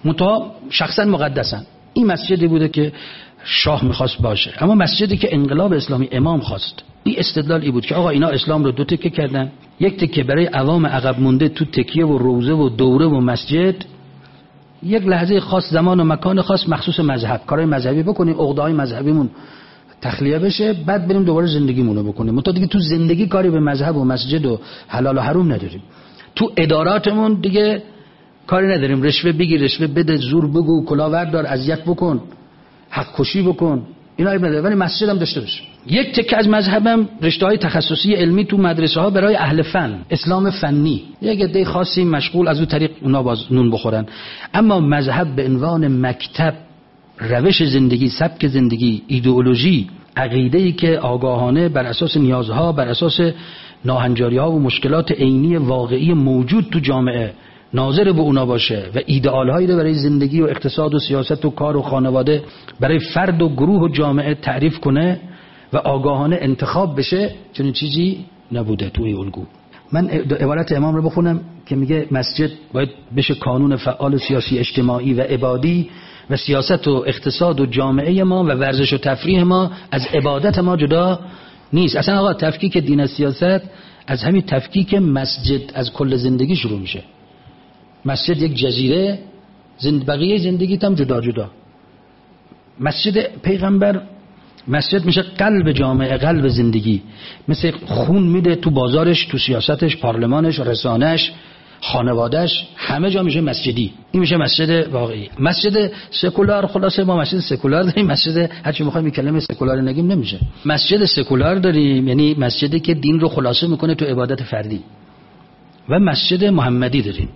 منتها شخصا مقدسن. این مسجدی بوده که شاه میخواست باشه، اما مسجدی که انقلاب اسلامی امام خواست. این استدلال ای بود که آقا اینا اسلام رو دو تکه کردن، یک تکه برای عوام عقب مونده تو تکیه و روزه و دوره و مسجد، یک لحظه خاص زمان و مکان خاص مخصوص مذهب، کارهای مذهبی بکنیم، عقده‌های مذهبیمون تخلیه بشه، بعد بریم دوباره زندگیمونو بکنیم. منتها دیگه تو زندگی کاری به مذهب و مسجد و حلال و حرام نداریم. تو اداراتمون دیگه کاری نداریم، رشوه بگیر، رشوه بده، زور بگو، کلاهور دار، اذیت بکن، حق کشی بکن، اینا عیب نداره، ولی مسجد هم داشته باشه. یک تکه از مذهبم رشته‌های تخصصی علمی تو مدرسه ها برای اهل فن، اسلام فنی، یک عده خاصی مشغول از اون طریق اونا باز نون بخورن. اما مذهب به عنوان مکتب، روش زندگی، سبک زندگی، ایدئولوژی، عقیده‌ای که آگاهانه بر اساس نیازها، بر اساس ناهنجاری‌ها و مشکلات عینی واقعی موجود تو جامعه ناظر به اونا باشه و ایدئال‌هایی رو برای زندگی و اقتصاد و سیاست و کار و خانواده برای فرد و گروه و جامعه تعریف کنه و آگاهانه انتخاب بشه، چنین چیزی نبوده توی الگو. من عبارت امام رو بخونم که میگه مسجد باید بشه کانون فعال سیاسی اجتماعی و عبادی و سیاست و اقتصاد و جامعه ما و ورزش و تفریح ما از عبادت ما جدا نیست. اصلا آقا تفکیک دین از سیاست از همین تفکیک مسجد از کل زندگی شروع میشه. مسجد یک جزیره، زند بقیه زندگیت هم جدا جدا. مسجد پیغمبر، مسجد میشه قلب جامعه، قلب زندگی، مثل خون میده تو بازارش، تو سیاستش، پارلمانش، رسانش، خانوادهش، همه جا میشه مسجدی. این میشه مسجد واقعی. مسجد سکولار، خلاصه ما مسجد سکولار داریم، مسجد هرچی میخوایم کلمه سکولار نگیم نمیشه. مسجد سکولار داریم، یعنی مسجدی که دین رو خلاصه میکنه تو عبادت فردی، و مسجد محمدی داریم.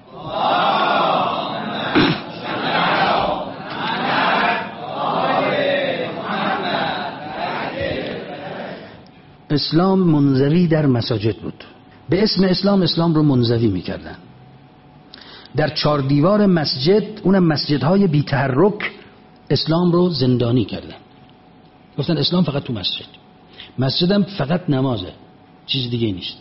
اسلام منزوی در مساجد بود. به اسم اسلام اسلام رو منزوی میکردن. در چهار دیوار مسجد، اونم مسجدهای بی تحرک، اسلام رو زندانی کردن. گفتن اسلام فقط تو مسجد، مسجدم فقط نمازه، چیز دیگه نیست.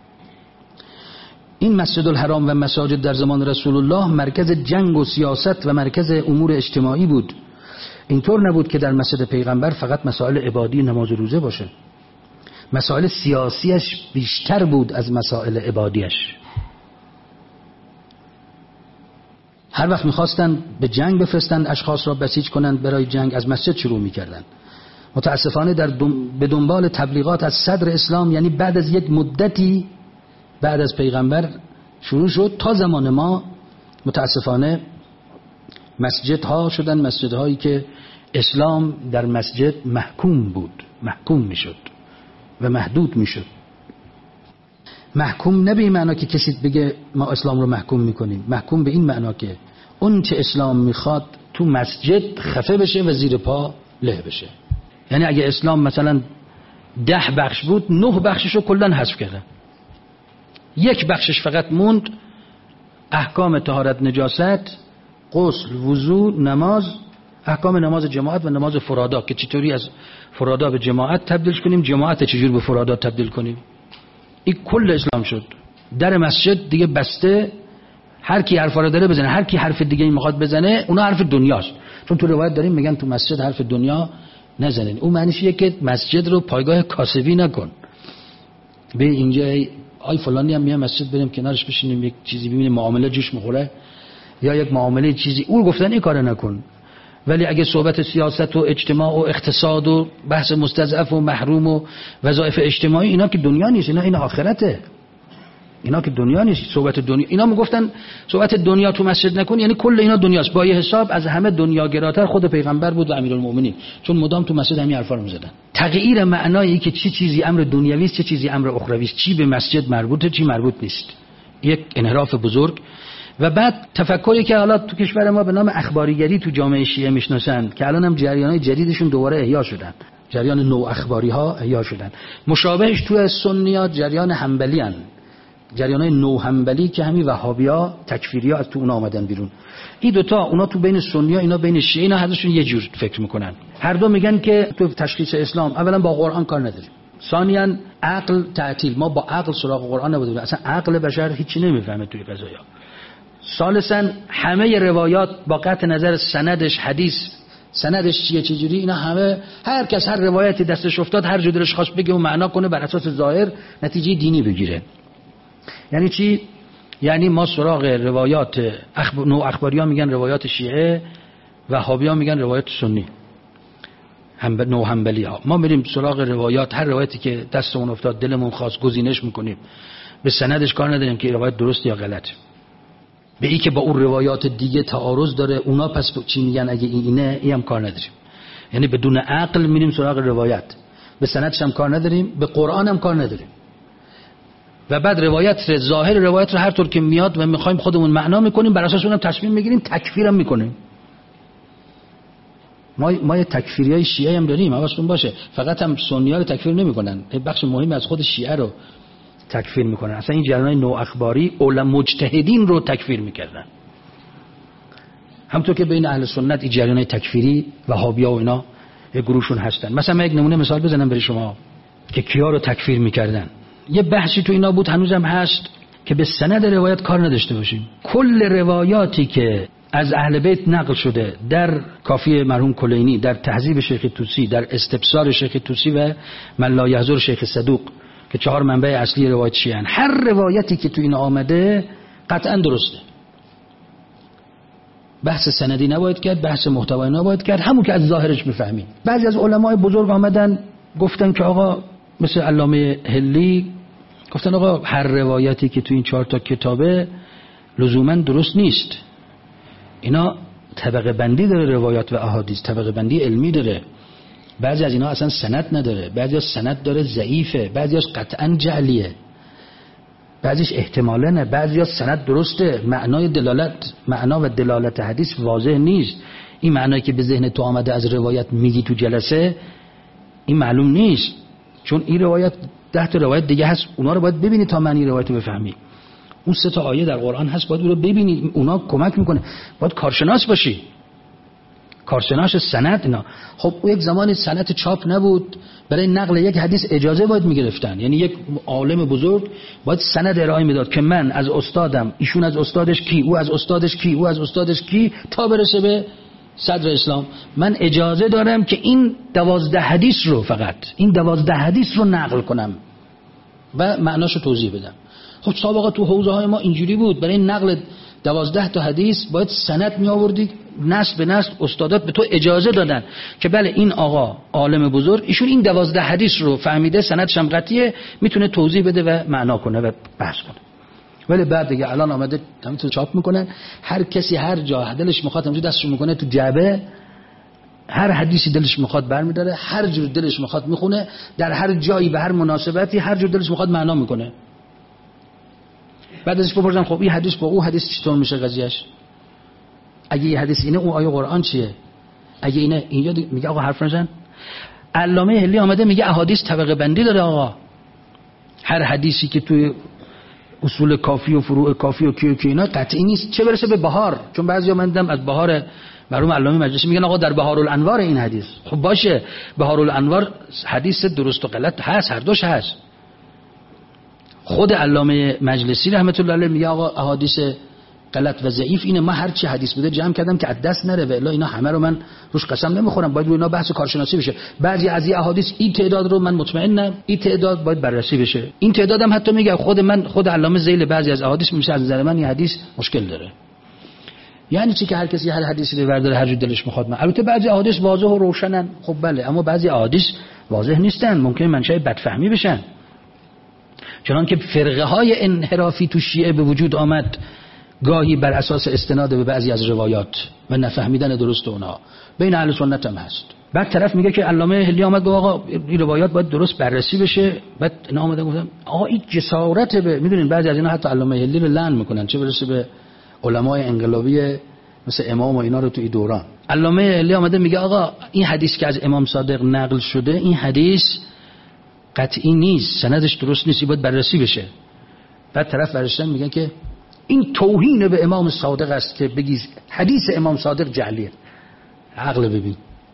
این مسجد الحرام و مساجد در زمان رسول الله مرکز جنگ و سیاست و مرکز امور اجتماعی بود. اینطور نبود که در مسجد پیغمبر فقط مسائل عبادی نماز و روزه باشه. مسائل سیاسیش بیشتر بود از مسائل عبادیش. هر وقت میخواستن به جنگ بفرستن اشخاص را بسیج کنند برای جنگ، از مسجد شروع میکردن. متاسفانه در دم... به دنبال تبلیغات از صدر اسلام، یعنی بعد از یک مدتی بعد از پیغمبر شروع شد، تا زمان ما متاسفانه مسجدها شدن مسجدهایی که اسلام در مسجد محکوم بود، محکوم میشد و محدود میشد. محکوم نه به این معنا که کسی بگه ما اسلام رو محکوم میکنیم، محکوم به این معنا که اون چه اسلام میخواد تو مسجد خفه بشه و زیر پا له بشه. یعنی اگه اسلام مثلا ده بخش بود، نه بخشش رو کلن حذف کردن، یک بخشش فقط موند، احکام طهارت نجاست، غسل، وضو، نماز، احکام نماز جماعت و نماز فرادا که چطوری از فرادا به جماعت تبدیل کنیم، جماعت چجور به فرادا تبدیل کنیم. این کل اسلام شد. در مسجد دیگه بسته، هر کی حرفا رو داره بزنه، هر کی حرف دیگه این میخواد بزنه، اونا حرف دنیاست. چون تو روایت داریم میگن تو مسجد حرف دنیا نزنین. اون معنیش اینه که مسجد رو پایگاه کاسبی نکن. به اینجا آی فلانی هم میام مسجد بریم کنارش بشینیم یک چیزی ببینیم معامله جوش میخوره یا یک معامله چیزی، اون گفتن این کارو نکن. ولی اگه صحبت سیاست و اجتماع و اقتصاد و بحث مستضعف و محروم و وظایف اجتماعی، اینا که دنیا نیست، اینا این آخرته، اینا که دنیا نیست. صحبت دنیا، اینا میگفتن صحبت دنیا تو مسجد نکن، یعنی کل اینا دنیاست. با یه حساب از همه دنیاگراتر خود پیغمبر بود و امیرالمومنین، چون مدام تو مسجد همین حرفا رو میزدن. تغییر معنایی که چی چیزی امر دنیوی است، چه چیزی امر اخروی است، چی به مسجد مربوطه، چی مربوط نیست، یک انحراف بزرگ. و بعد تفکری که حالا تو کشور ما به نام اخباریگری تو جامعه شیعه میشناسن، که الان هم جریان‌های جدیدشون دوباره احیا شدن، جریان نو اخباری ها احیا شدن. مشابهش تو سنیات جریان حنبلی ان، جریان‌های نو حنبلی که همین وهابی‌ها تکفیری‌ها از تو اون آمدن بیرون. این دوتا، اونا تو بین سنی‌ها، اینا بین شیعه، اینا هرشون یه جور فکر میکنن. هر دو میگن که تو تشخیص اسلام اولا با قرآن کار نداریم، ثانیاً عقل تعطیل، ما با عقل سراغ قرآن نبودیم، اصلا عقل بشر هیچی نمیفهمه توی قضایا. ثالثا همه روایات با قطع نظر سندش، حدیث سندش چیه چجوری، اینا همه هر کس هر روایتی دستش افتاد هر جور دلش خواست بگه و معنا کنه بر اساس ظاهر نتیجه دینی بگیره. یعنی چی؟ یعنی ما سراغ روایات اخب... نو اخباری ها میگن روایات شیعه، وهابی ها میگن روایات سنی، هم نو حنبلی ها. ما میریم سراغ روایات، هر روایتی که دستمون افتاد دلمون خواست گزینش میکنیم، به سندش کار نداریم که روایت درست یا غلط. به این که با اون روایات دیگه تعارض داره اونا پس چی میگن اگه این اینه، این هم کار نداریم. یعنی بدون عقل میریم سراغ روایت، به سندش هم کار نداریم، به قرآن هم کار نداریم. و بعد روایت رو، ظاهر روایت رو هر طور که میاد و میخوایم خودمون معنا میکنیم، بر اساس اونم تصمیم میگیریم، تکفیرم میکنیم. ما ما یه تکفیریای شیعه هم داریم، حواستون باشه. فقط هم سنی‌ها رو تکفیر نمیکنن، بخش مهمی از خود شیعه رو تکفیر میکنن. اصلا این جریان نو اخباری علما مجتهدین رو تکفیر میکردن. همونطور که بین اهل سنت این جریان تکفیری وهابیا و اینا یه گروهشون هستن. مثلا من یک نمونه مثال بزنم برای شما که کیا رو تکفیر میکردن. یه بحثی تو اینا بود، هنوزم هست، که به سند روایت کار نداشته باشیم. کل روایاتی که از اهل بیت نقل شده در کافی مرحوم کلینی، در تهذیب شیخ طوسی، در استبصار شیخ طوسی و من لا یحضر شیخ صدوق که چهار منبع اصلی روایت شیعه، هر روایتی که تو این آمده قطعا درسته. بحث سندی نباید کرد، بحث محتوایی نباید کرد، همون که از ظاهرش بفهمیم. بعضی از علمای بزرگ آمدن گفتن که آقا، مثل علامه هلی گفتن آقا هر روایتی که تو این چهار تا کتابه لزوما درست نیست. اینا طبقه بندی داره، روایات و احادیث طبقه بندی علمی داره. بعضی از اینا اصلا سند نداره، بعضی از سند داره ضعیفه، بعضی از قطعا جعلیه، بعضیش احتماله نه، بعضی از سند درسته، معنای دلالت معنا و دلالت حدیث واضح نیست. این معنایی که به ذهن تو آمده از روایت میگی تو جلسه، این معلوم نیست، چون این روایت ده تا روایت دیگه هست، اونا رو باید ببینی تا معنی روایت رو بفهمی. اون سه تا آیه در قرآن هست، باید اون رو ببینی، اونا کمک میکنه. باید کارشناس باشی، کارشناس سند اینا. خب اون یک زمانی سند چاپ نبود، برای نقل یک حدیث اجازه باید میگرفتن. یعنی یک عالم بزرگ باید سند ارائه میداد که من از استادم، ایشون از استادش کی، او از استادش کی، او از استادش کی، تا برسه به صدر اسلام. من اجازه دارم که این دوازده حدیث رو، فقط این دوازده حدیث رو نقل کنم و معناشو توضیح بدم. خب سابقا تو حوزه های ما اینجوری بود، برای نقل دوازده تا حدیث باید سند می آوردی، نسل به نسل استادات به تو اجازه دادن که بله این آقا عالم بزرگ، ایشون این دوازده حدیث رو فهمیده، سندش هم قطعیه، میتونه توضیح بده و معنا کنه و بحث کنه. ولی بعد دیگه الان آمده همینطور چاپ میکنن، هر کسی هر جا دلش میخواد همونجوری دستش میکنه تو جعبه، هر حدیثی دلش میخواد برمیداره، هر جور دلش میخواد میخونه، در هر جایی به هر مناسبتی هر جور دلش میخواد معنا میکنه. بعد ازش بپرسن خب این حدیث با اون حدیث چطور میشه قضیهش؟ اگه این حدیث اینه، اون آیه قرآن چیه؟ اگه اینه، اینجا میگه آقا حرف نزن. علامه هلی آمده میگه احادیث طبقه بندی داره آقا. هر حدیثی که توی اصول کافی و فروع کافی و کی و کی اینا قطعی نیست، چه برسه به بهار. چون بعضیا من دیدم از بهار مرحوم علامه مجلسی میگن آقا در بهارالانوار این حدیث. خب باشه، بهارالانوار حدیث درست و غلط هست، هر دوش هست. خود علامه مجلسی رحمت الله علیه میگه آقا احادیث غلط و ضعیف اینه، ما هر چی حدیث بوده جمع کردم که از دست نره، و الا اینا همه رو من روش قسم نمیخورم، باید روی اینا بحث کارشناسی بشه. بعضی از این احادیث این تعداد رو من مطمئنم این تعداد باید بررسی بشه، این تعدادم حتی میگه خود من خود علامه ذیل بعضی از احادیث میشه از نظر من این حدیث مشکل داره. یعنی چی که هر کسی هر حدیثی رو برداره هر جور دلش میخواد. من البته بعضی احادیث واضح و روشنن، خب بله، اما بعضی احادیث واضح نیستن، ممکن منشأ بدفهمی بشن. چنان که فرقه های انحرافی تو شیعه به وجود آمد، گاهی بر اساس استناد به بعضی از روایات و نفهمیدن درست اونها. بین اهل سنت هم هست. بعد طرف میگه که علامه هلی آمد گفت آقا این روایات باید درست بررسی بشه. بعد اینا اومدن گفتن آقا این جسارت به، میدونین بعضی از اینا حتی علامه هلی رو لعن میکنن، چه برسه به علمای انقلابی مثل امام و اینا رو تو این دوران. علامه هلی آمده میگه آقا این حدیث که از امام صادق نقل شده، این حدیث قطعی نیست، سندش درست نیست، باید بررسی بشه. بعد طرف برشتن میگن که این توهین به امام صادق است که بگی حدیث امام صادق جعلیه. عقل ببین.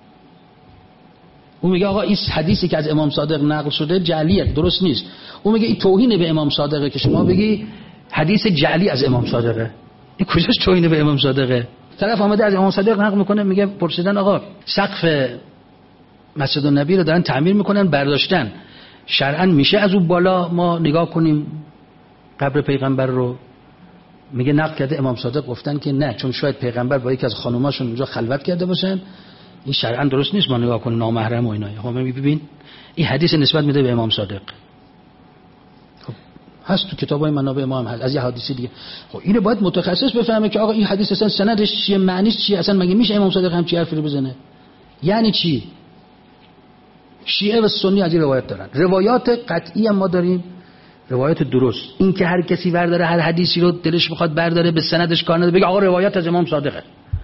اون میگه آقا این حدیثی که از امام صادق نقل شده جعلیه، درست نیست. اون میگه این توهین به امام صادقه که شما بگی حدیث جعلی از امام صادقه. این کجاش توهین به امام صادقه؟ طرف آمده از امام صادق نقل میکنه، میگه پرسیدن آقا سقف مسجد النبی رو دارن تعمیر میکنن برداشتن، شرعاً میشه از اون بالا ما نگاه کنیم قبر پیغمبر رو؟ میگه نقل کرده امام صادق گفتن که نه، چون شاید پیغمبر با یکی از خانوماشون اونجا خلوت کرده باشن، این شرعاً درست نیست ما نگاه کنیم نامحرم و اینا. خب ببین این حدیث نسبت میده به امام صادق، خب هست تو کتابای منابع ما هم هست از یه حدیثی دیگه. خب اینو باید متخصص بفهمه که آقا این حدیث اصلا سندش چیه، معنیش چیه، اصلا مگه میشه امام صادق هم چی حرفی رو بزنه؟ یعنی چی؟ شیعه و سنی از این روایت دارن، روایات قطعی هم ما داریم، روایت درست. این که هر کسی برداره هر حدیثی رو دلش بخواد برداره به سندش کار نداره، بگه آقا روایت از امام صادقه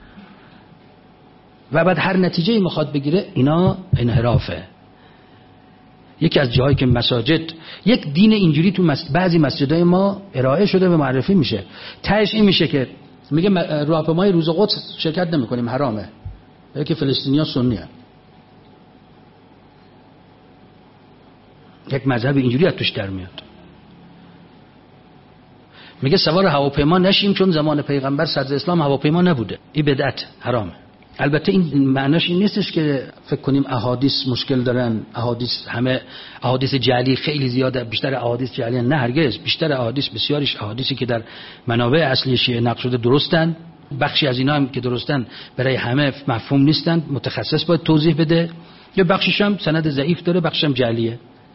و بعد هر نتیجه‌ای میخواد بگیره، اینا انحرافه. یکی از جاهایی که مساجد یک دین اینجوری تو مس... بعضی مسجدهای ما ارائه شده و معرفی میشه، تهش این میشه که میگه راهپیمای روز قدس شرکت نمیکنیم حرامه، میگه که فلسطینیا سنی هست. یک مذهب اینجوری از توش در میاد. میگه سوار هواپیما نشیم چون زمان پیغمبر صدر اسلام هواپیما نبوده، این بدعت حرامه. البته این معناش این نیستش که فکر کنیم احادیث مشکل دارن، احادیث همه احادیث جعلی خیلی زیاده، بیشتر احادیث جعلی نه هرگز، بیشتر احادیث بسیاریش احادیثی که در منابع اصلی شیعه نقل شده درستن، بخشی از اینا هم که درستن برای همه مفهوم نیستن، متخصص باید توضیح بده، یا بخشش هم سند ضعیف داره، بخشش هم جعلیه.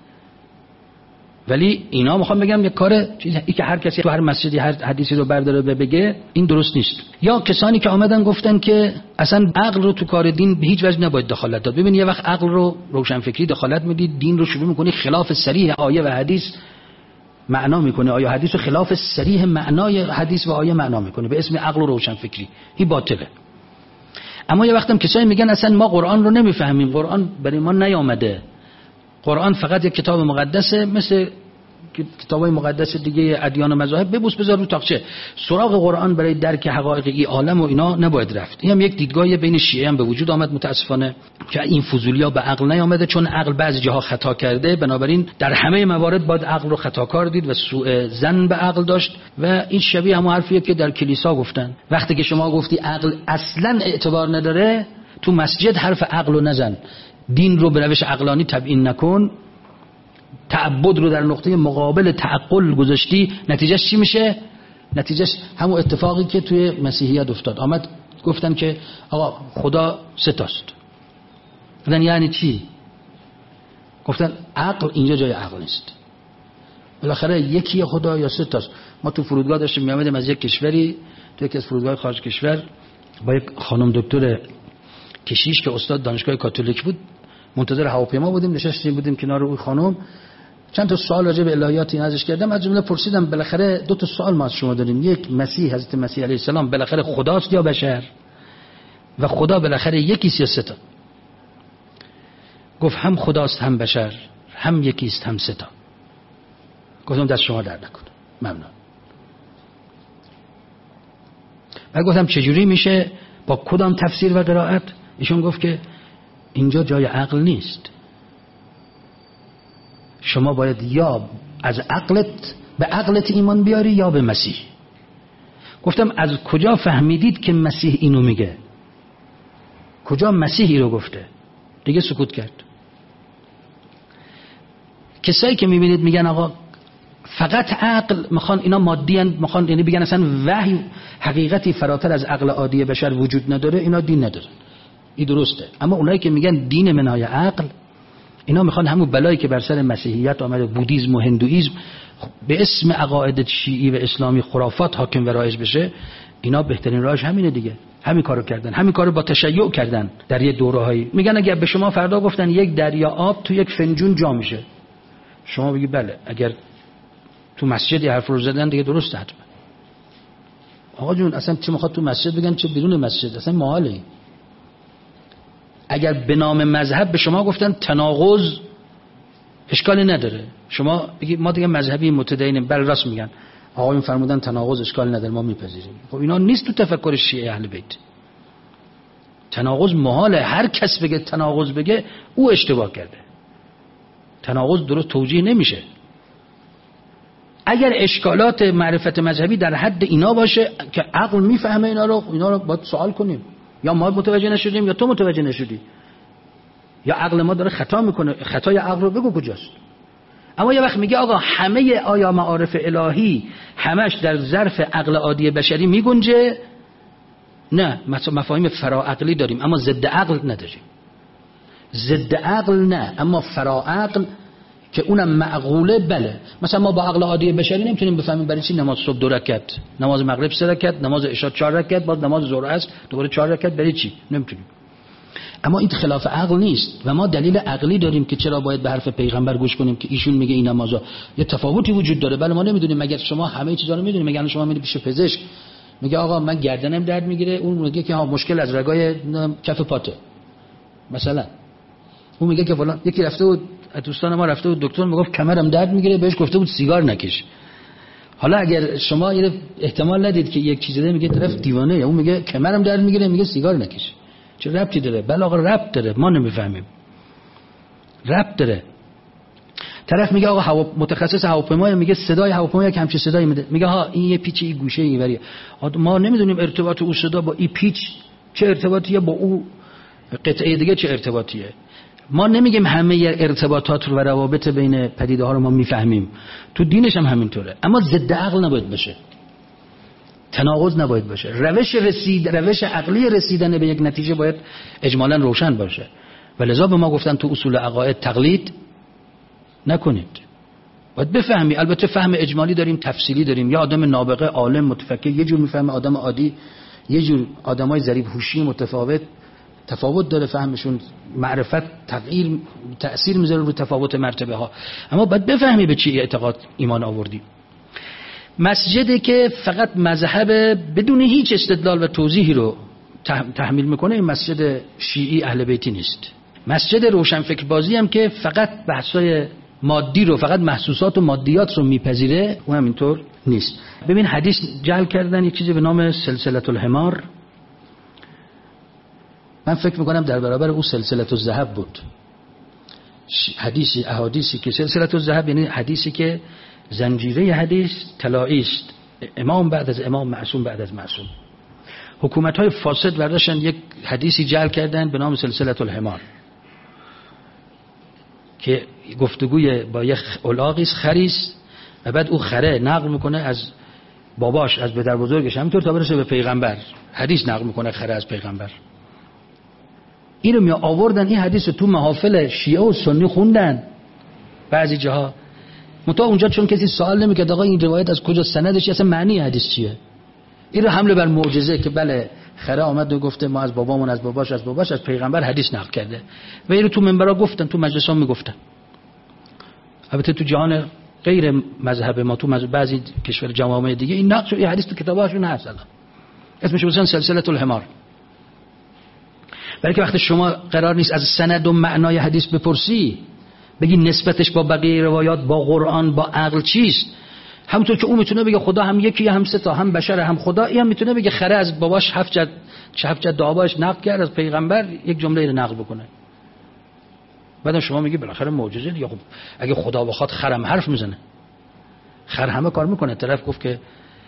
ولی اینا میخوام بگم یک کار چیزی که هر کسی تو هر مسجدی هر حدیثی رو برداره و بگه، این درست نیست. یا کسانی که آمدن گفتن که اصلا عقل رو تو کار دین به هیچ وجه نباید دخالت داد. ببین یه وقت عقل رو روشنفکری دخالت میدی، دین رو شروع میکنی خلاف صریح آیه و حدیث معنا میکنه، آیه حدیث رو خلاف صریح معنای حدیث و آیه معنا میکنه به اسم عقل و روشنفکری، این باطله. اما یه وقتم کسایی میگن اصلا ما قرآن رو نمیفهمیم، قرآن برای ما نیامده، قرآن فقط یک کتاب مقدسه، مثل کتابای مقدس دیگه ادیان و مذاهب، ببوس بذار رو تاقچه. سراغ قرآن برای درک حقایق این عالم و اینا نباید رفت. این هم یک دیدگاه بین شیعه هم به وجود آمد متاسفانه که این فضولیا به عقل نیامده، چون عقل بعضی جاها خطا کرده، بنابراین در همه موارد باید عقل رو خطاکار دید و سوء ظن به عقل داشت. و این شبیه همون حرفیه که در کلیسا گفتن، وقتی که شما گفتی عقل اصلا اعتبار نداره، تو مسجد حرف عقل رو نزن، دین رو به روش عقلانی تبیین نکن، تعبد رو در نقطه مقابل تعقل گذاشتی، نتیجهش چی میشه؟ نتیجهش همون اتفاقی که توی مسیحیت افتاد. آمد گفتن که آقا خدا سه تاست. گفتن یعنی چی؟ گفتن عقل اینجا جای عقل نیست، بالاخره یکی خدا یا سه تاست. ما تو فرودگاه داشتیم میامدیم از یک کشوری، تو یکی از فرودگاه خارج کشور، با یک خانم دکتر کشیش که استاد دانشگاه کاتولیک بود منتظر هواپیما بودیم، نشستیم بودیم کنار اون خانم، چند تا سوال راجع به الهیاتی ازش کردم، از جمله پرسیدم بالاخره دو تا سوال ما از شما داریم، یک مسیح حضرت مسیح علیه السلام بالاخره خداست یا بشر؟ و خدا بالاخره یکیست یا سه تا؟ گفت هم خداست هم بشر، هم یکیست هم سه تا. گفتم دست شما درد نکنه، ممنون. و گفتم چجوری میشه با کدام تفسیر و قرائت؟ ایشون گفت که اینجا جای عقل نیست، شما باید یا از عقلت به عقلت ایمان بیاری یا به مسیح. گفتم از کجا فهمیدید که مسیح اینو میگه؟ کجا مسیحی رو گفته؟ دیگه سکوت کرد. کسایی که میبینید میگن آقا فقط عقل، میخوان اینا مادی ان، میخوان یعنی بگن اصلا وحی حقیقتی فراتر از عقل عادی بشر وجود نداره، اینا دین ندارن. این درسته. اما اونایی که میگن دین منهای عقل، اینا میخوان همون بلایی که بر سر مسیحیت آمده، بودیسم و هندویسم، به اسم عقاید شیعی و اسلامی خرافات حاکم و رایج بشه. اینا بهترین راهش همینه دیگه، همین کارو کردن، همین کارو با تشیع کردن در یه دوره‌هایی. میگن اگر به شما فردا گفتن یک دریا آب تو یک فنجون جا میشه، شما بگی بله، اگر تو مسجد حرف رو زدن دیگه درسته حتما. آقا جون اصلا چه میخواد تو مسجد بگن چه بیرون مسجد، اصلا محاله. اگر به نام مذهب به شما گفتن تناقض، اشکالی نداره، شما بگید ما دیگه مذهبی متدینیم، بله راست میگن، آقایون فرمودن تناقض اشکالی نداره ما میپذیریم. خب اینا نیست تو تفکر شیعه اهل بیت. تناقض محاله، هر کس بگه تناقض بگه او اشتباه کرده. تناقض درست توجیه نمیشه. اگر اشکالات معرفت مذهبی در حد اینا باشه که عقل میفهمه اینا رو، اینا رو باید سوال کنیم. یا ما متوجه نشدیم یا تو متوجه نشدی، یا عقل ما داره خطا میکنه. خطای عقل رو بگو کجاست. اما یه وقت میگه آقا همه آیا معارف الهی همش در ظرف عقل عادی بشری میگنجه؟ نه، مفاهیم فراعقلی داریم اما ضد عقل نداریم. ضد عقل نه، اما فراعقل که اونم معقوله بله. مثلا ما با عقل عادی بشری نمیتونیم بفهمیم برای چی نماز صبح دو رکعت، نماز مغرب سه رکعت، نماز عشاء چهار رکعت، بعد نماز ظهر است دوباره چهار رکعت، برای چی نمیتونیم. اما این خلاف عقل نیست و ما دلیل عقلی داریم که چرا باید به حرف پیغمبر گوش کنیم که ایشون میگه این نمازا یه تفاوتی وجود داره. بله ما نمیدونیم، مگر شما همه چیزا رو میدونید؟ مگر شما میری پیش پزشک میگه آقا من گردنم درد میگیره، اون میگه که ها مشکل از رگای کف پاته مثلا، اون میگه که فلان. یکی رفته بود دوستان ما رفته بود دکتر میگفت کمرم درد میگیره، بهش گفته بود سیگار نکش. حالا اگر شما یه احتمال ندید که یک چیزی میگه طرف دیوانه، اون میگه کمرم درد میگیره میگه سیگار نکش، چه ربطی داره؟ بله آقا ربط داره، ما نمیفهمیم ربط داره. طرف میگه آقا هوا متخصص هواپیما میگه صدای هواپیما یک همچین صدایی میده، میگه ها این یه پیچ این گوشه اینوریه. ما نمیدونیم ارتباط اون صدا با این پیچ چه ارتباطیه، با اون قطعه دیگه چه ارتباطیه. ما نمیگیم همه ارتباطات رو و روابط بین پدیده ها رو ما میفهمیم، تو دینش هم همینطوره. اما ضد عقل نباید بشه، تناقض نباید باشه. روش رسید روش عقلی رسیدن به یک نتیجه باید اجمالاً روشن باشه. ولذا به ما گفتن تو اصول عقاید تقلید نکنید، باید بفهمی. البته فهم اجمالی داریم، تفصیلی داریم. یا آدم نابغه عالم متفکر یه جور میفهمه، آدم عادی یه جور، آدمای ظریف هوشی متفاوت تفاوت داره فهمشون. معرفت تغییر تأثیر میذاره رو تفاوت مرتبه ها. اما باید بفهمی به چی اعتقاد ایمان آوردی. مسجدی که فقط مذهب بدون هیچ استدلال و توضیحی رو تحمیل میکنه، این مسجد شیعی اهل بیتی نیست. مسجد روشنفکر بازی هم که فقط بحثای مادی رو، فقط محسوسات و مادیات رو میپذیره، اون هم اینطور نیست. ببین حدیث جعل کردن یک چیزی به نام سلسله الحمار. من فکر میکنم در برابر او سلسله الذهب بود. حدیثی احادیثی که سلسله الذهب یعنی حدیثی که زنجیره حدیث طلایی است، امام بعد از امام، معصوم بعد از معصوم. حکومت‌های فاسد برداشتن یک حدیثی جعل کردن به نام سلسله الحمار که گفتگوی با یک الاغی خریست و بعد او خره نقل میکنه از باباش، از پدر بزرگش، همینطور تا برسه به پیغمبر. حدیث نقل میکنه خره از پیغمبر. اینو می آوردن این حدیث تو محافل شیعه و سنی خوندن بعضی جاها. منتها اونجا چون کسی سوال نمیکرد آقا این روایت از کجا، سندش اصلا معنی حدیث چیه، این رو حمله بر معجزه که بله خره آمد و گفته ما از بابامون، از باباش، از باباش، از پیغمبر حدیث نقل کرده و اینو تو منبرها گفتن، تو مجلس‌ها میگفتن. البته تو جهان غیر مذهب ما، تو بعضی کشور جوامع دیگه این نقش این حدیث تو کتاباشون هست، اسمش مثلا سلسله الحمار. برای که وقتی شما قرار نیست از سند و معنای حدیث بپرسی، بگی نسبتش با بقیه روایات، با قرآن، با عقل چیست، همونطور که اون میتونه بگه خدا هم یکی، هم سه تا، هم بشر، هم خدا، این هم میتونه بگه خره از باباش هفت جد هفت جد باباش نقل کرد، از پیغمبر یک جمله رو نقل بکنه. بعدم شما میگی بالاخره معجزه دیگه. خب اگه خدا بخواد خرم حرف میزنه، خر همه کار میکنه. طرف گفت که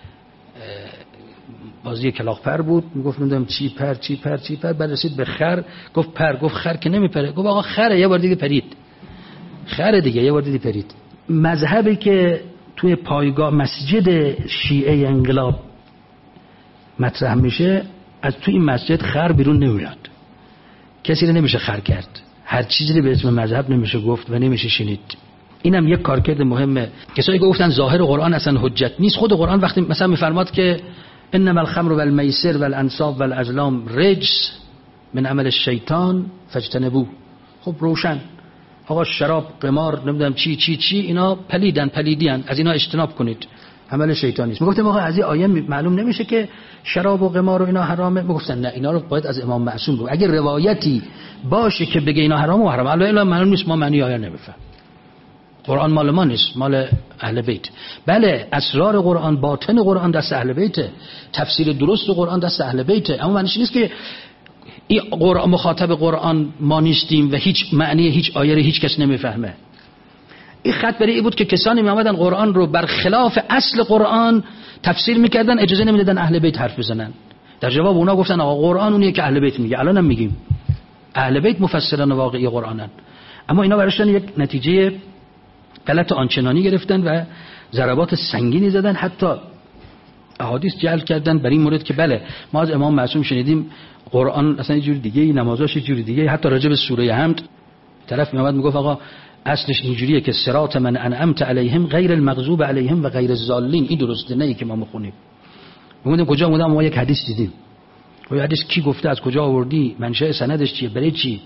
بازی کلاغ پر بود، میگفت نمیدونم چی پر چی پر چی پر، بعد رسید به خر، گفت پر، گفت خر که نمیپره، گفت آقا خره، یه بار دیگه پرید، خر دیگه یه بار دیگه پرید. مذهبی که توی پایگاه مسجد شیعه انقلاب مطرح میشه، از توی این مسجد خر بیرون نمیاد، کسی رو نمیشه خر کرد، هر چیزی رو به اسم مذهب نمیشه گفت و نمیشه شنید. اینم یک کارکرد مهمه. کسایی که گفتن ظاهر قرآن اصلا حجت نیست، خود قرآن وقتی مثلا میفرماد که انما الخمر والمیسر والانصاب والازلام رجس من عمل الشیطان فاجتنبوه. خب روشن، آقا شراب، قمار، نمیدونم چی چی چی، اینا پلیدن، پلیدیان، از اینا اجتناب کنید، عمل شیطانی است. میگفتم آقا از این آیه معلوم نمیشه که شراب و قمار و اینا حرامه؟ میگفتن نه، اینا رو باید از امام معصوم بگو. اگر روایتی باشه که بگه اینا حرام و حرام، الان معلوم نیست، ما معنی آیه نمیفهم. قرآن مال ما نیست، مال اهل بیت. بله اسرار قرآن، باطن قرآن دست اهل بیته، تفسیر درست قرآن دست اهل بیته، اما معنیش نیست که این قرآن مخاطب قرآن ما نیستیم و هیچ معنی هیچ آیه رو هیچ کس نمیفهمه. این خط برای این بود که کسانی می آمدن قرآن رو برخلاف اصل قرآن تفسیر میکردن، اجازه نمیدادن اهل بیت حرف بزنن. در جواب اونا گفتن آقا قرآن اونیه که اهل بیت میگه. الانم میگیم اهل بیت مفسران واقعی قرآنن. اما اینا براشون یک نتیجه غلط آنچنانی گرفتن و ضربات سنگینی زدن، حتی احادیث جعل کردن بر این مورد که بله ما از امام معصوم شنیدیم قرآن اصلا یه جور دیگه، نمازاش یه جور دیگه. حتی راجع به سوره حمد طرف میاد میگفت آقا اصلش اینجوریه که صراط من انعمت علیهم غیر المغضوب علیهم و غیر الضالین. این درسته نه ای که ما میخونیم. میگم کجا بودم ما یک حدیث دیدیم. و حدیث کی گفته، از کجا آوردی، منشأ سندش چیه، برای چی؟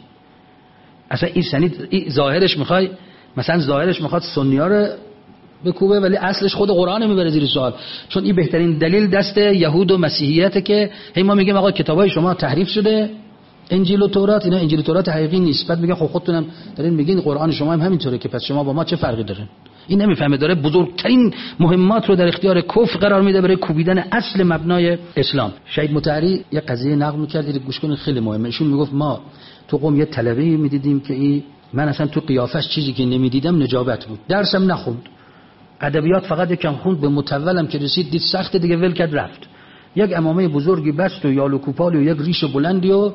اصلا این سند این ظاهرش میخوای مثلا ظاهرش میخواد سنی‌ها رو بکوبه ولی اصلش خود قرآن میبره زیر سوال. چون این بهترین دلیل دست یهود و مسیحیته که هی ما میگیم آقا کتابای شما تحریف شده، انجیل و تورات، اینا انجیل و تورات حقیقی نیست. بعد میگه خب خودتونم دارین میگین قرآن شما هم همینطوره که پس شما با ما چه فرقی داره؟ این نمیفهمه، داره بزرگترین مهمات رو در اختیار کفر قرار میده برای کوبیدن اصل مبنای اسلام. شهید مطهری یه قضیه نقل میکرد، گوش کنین خیلی مهمه. ایشون میگفت ما تو قم یه طلبه میدیدیم که این من اصلا تو قیافش چیزی که نمیدیدم نجابت بود، درسم نخوند، ادبیات فقط یکم خوند، به متولم که رسید دید سخت دیگه ول کرد رفت. یک عمامه بزرگی بست و یال و کوپال و یک ریش بلندی و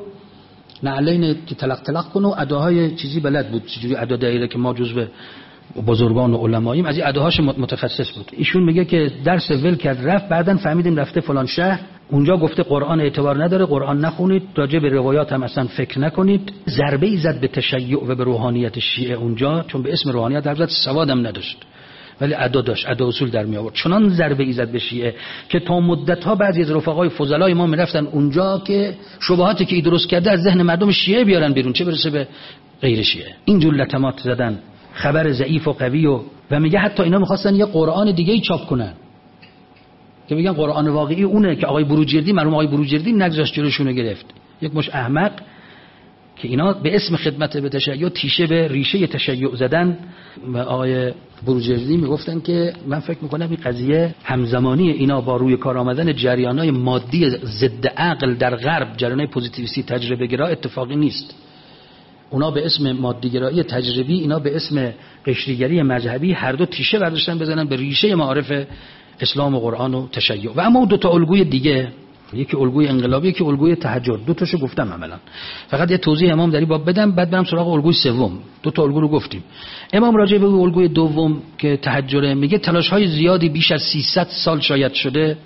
نعلین که تلق تلق کنه و اداهای چیزی بلد بود، چجوری ادا دایره که ما جزو بزرگان و علماییم، از این اداهاش متخصص بود. ایشون میگه که درس ول کرد رفت، بعدن فهمیدیم رفته فلان شهر، اونجا گفته قرآن اعتبار نداره، قرآن نخونید، راجع به روایات هم اصلا فکر نکنید. ضربه ای زد به تشیع و به روحانیت شیعه اونجا، چون به اسم روحانیت حرف زد، سوادم نداشت ولی ادا داشت، ادا اصول در می آورد. چنان ضربه ای زد به شیعه که تا مدت ها بعضی از رفقای فضلای ما میرفتن اونجا که شبهاتی که ای درست کرده از ذهن مردم شیعه بیارن بیرون، چه برسه به غیر شیعه. اینجور لطمات زدن، خبر ضعیف و قوی و و میگه حتی اینا میخواستن یه قرآن دیگه ای چاپ کنن که میگن قرآن واقعی اونه که آقای بروجردی، مرحوم آقای بروجردی نگذاشت جلوشونو گرفت. یک مش احمق که اینا به اسم خدمت به تشیع تیشه به ریشه تشیع زدن. و آقای بروجردی میگفتن که من فکر میکنم این قضیه همزمانی اینا با روی کار آمدن جریانای مادی ضد عقل در غرب، جریانای پوزیتیویستی تجربه گرا، اتفاقی نیست. اونا به اسم مادیگرایی تجربی، اینا به اسم قشریگری مذهبی، هر دو تیشه برداشتن بزنن به ریشه معارف اسلام و قرآن و تشیع. و اما دو تا الگوی دیگه، یکی الگوی انقلابی، یکی الگوی تهجد، دو تاشو گفتم عملا. فقط یه توضیح امام در این باب بدم، بعد برم سراغ الگوی سوم. دو تا الگو رو گفتیم. امام راجع به الگوی دوم که تهجد میگه تلاش‌های زیادی بیش از سیصد سال شاید شده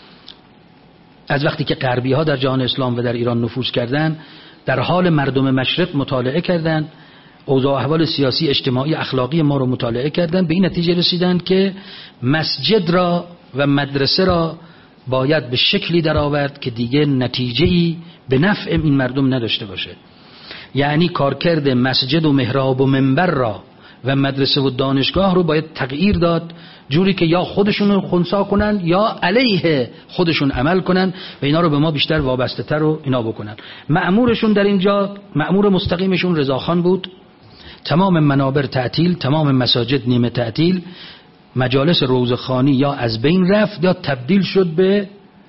از وقتی که غربی‌ها در جهان اسلام و در ایران نفوذ کردن، در حال مردم مشرق مطالعه کردن، اوضاع احوال سیاسی، اجتماعی، اخلاقی ما رو مطالعه کردن، به این نتیجه رسیدن که مسجد را و مدرسه را باید به شکلی در آورد که دیگه نتیجه‌ای به نفع این مردم نداشته باشه. یعنی کارکرد مسجد و محراب و منبر را و مدرسه و دانشگاه رو باید تغییر داد، جوری که یا خودشون رو خنثی کنن یا علیه خودشون عمل کنن و اینا رو به ما بیشتر وابسته تر رو اینا بکنن. مأمورشون در اینجا، مأمور مستقیمشون رضاخان بود. تمام منابر تعطیل، تمام مساجد نیمه تعطیل، مجالس روزخوانی یا از بین رفت یا تبدیل شد به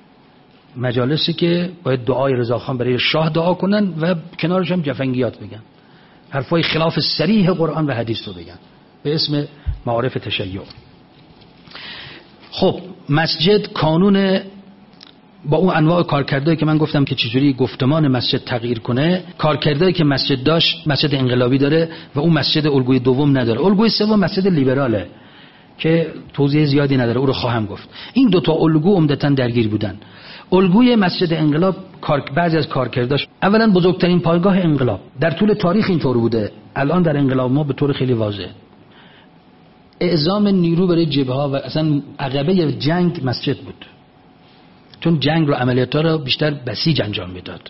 مجالسی که باید دعای رضاخان برای شاه دعا کنن و کنارش هم جفنگیات بگن، حرفای خلاف صریح قرآن و حدیث رو بگن به اسم معارف تشیع. خب مسجد کانون با اون انواع کارکردهایی که من گفتم که چجوری گفتمان مسجد تغییر کنه، کارکردهایی که مسجد داشت، مسجد انقلابی داره و اون مسجد الگوی دوم نداره. الگوی سوم مسجد لیبراله که توضیح زیادی نداره، او رو خواهم گفت. این دو تا الگو عمدتاً درگیر بودن. الگوی مسجد انقلاب کار... بعضی از کارکرداش، اولا بزرگترین پایگاه انقلاب در طول تاریخ اینطور بوده، الان در انقلاب ما به طور خیلی واضح، اعزام نیرو برای جبهه‌ها و اصلا عقبه جنگ مسجد بود، چون جنگ رو عملیات‌ها رو بیشتر بسیج انجام میداد.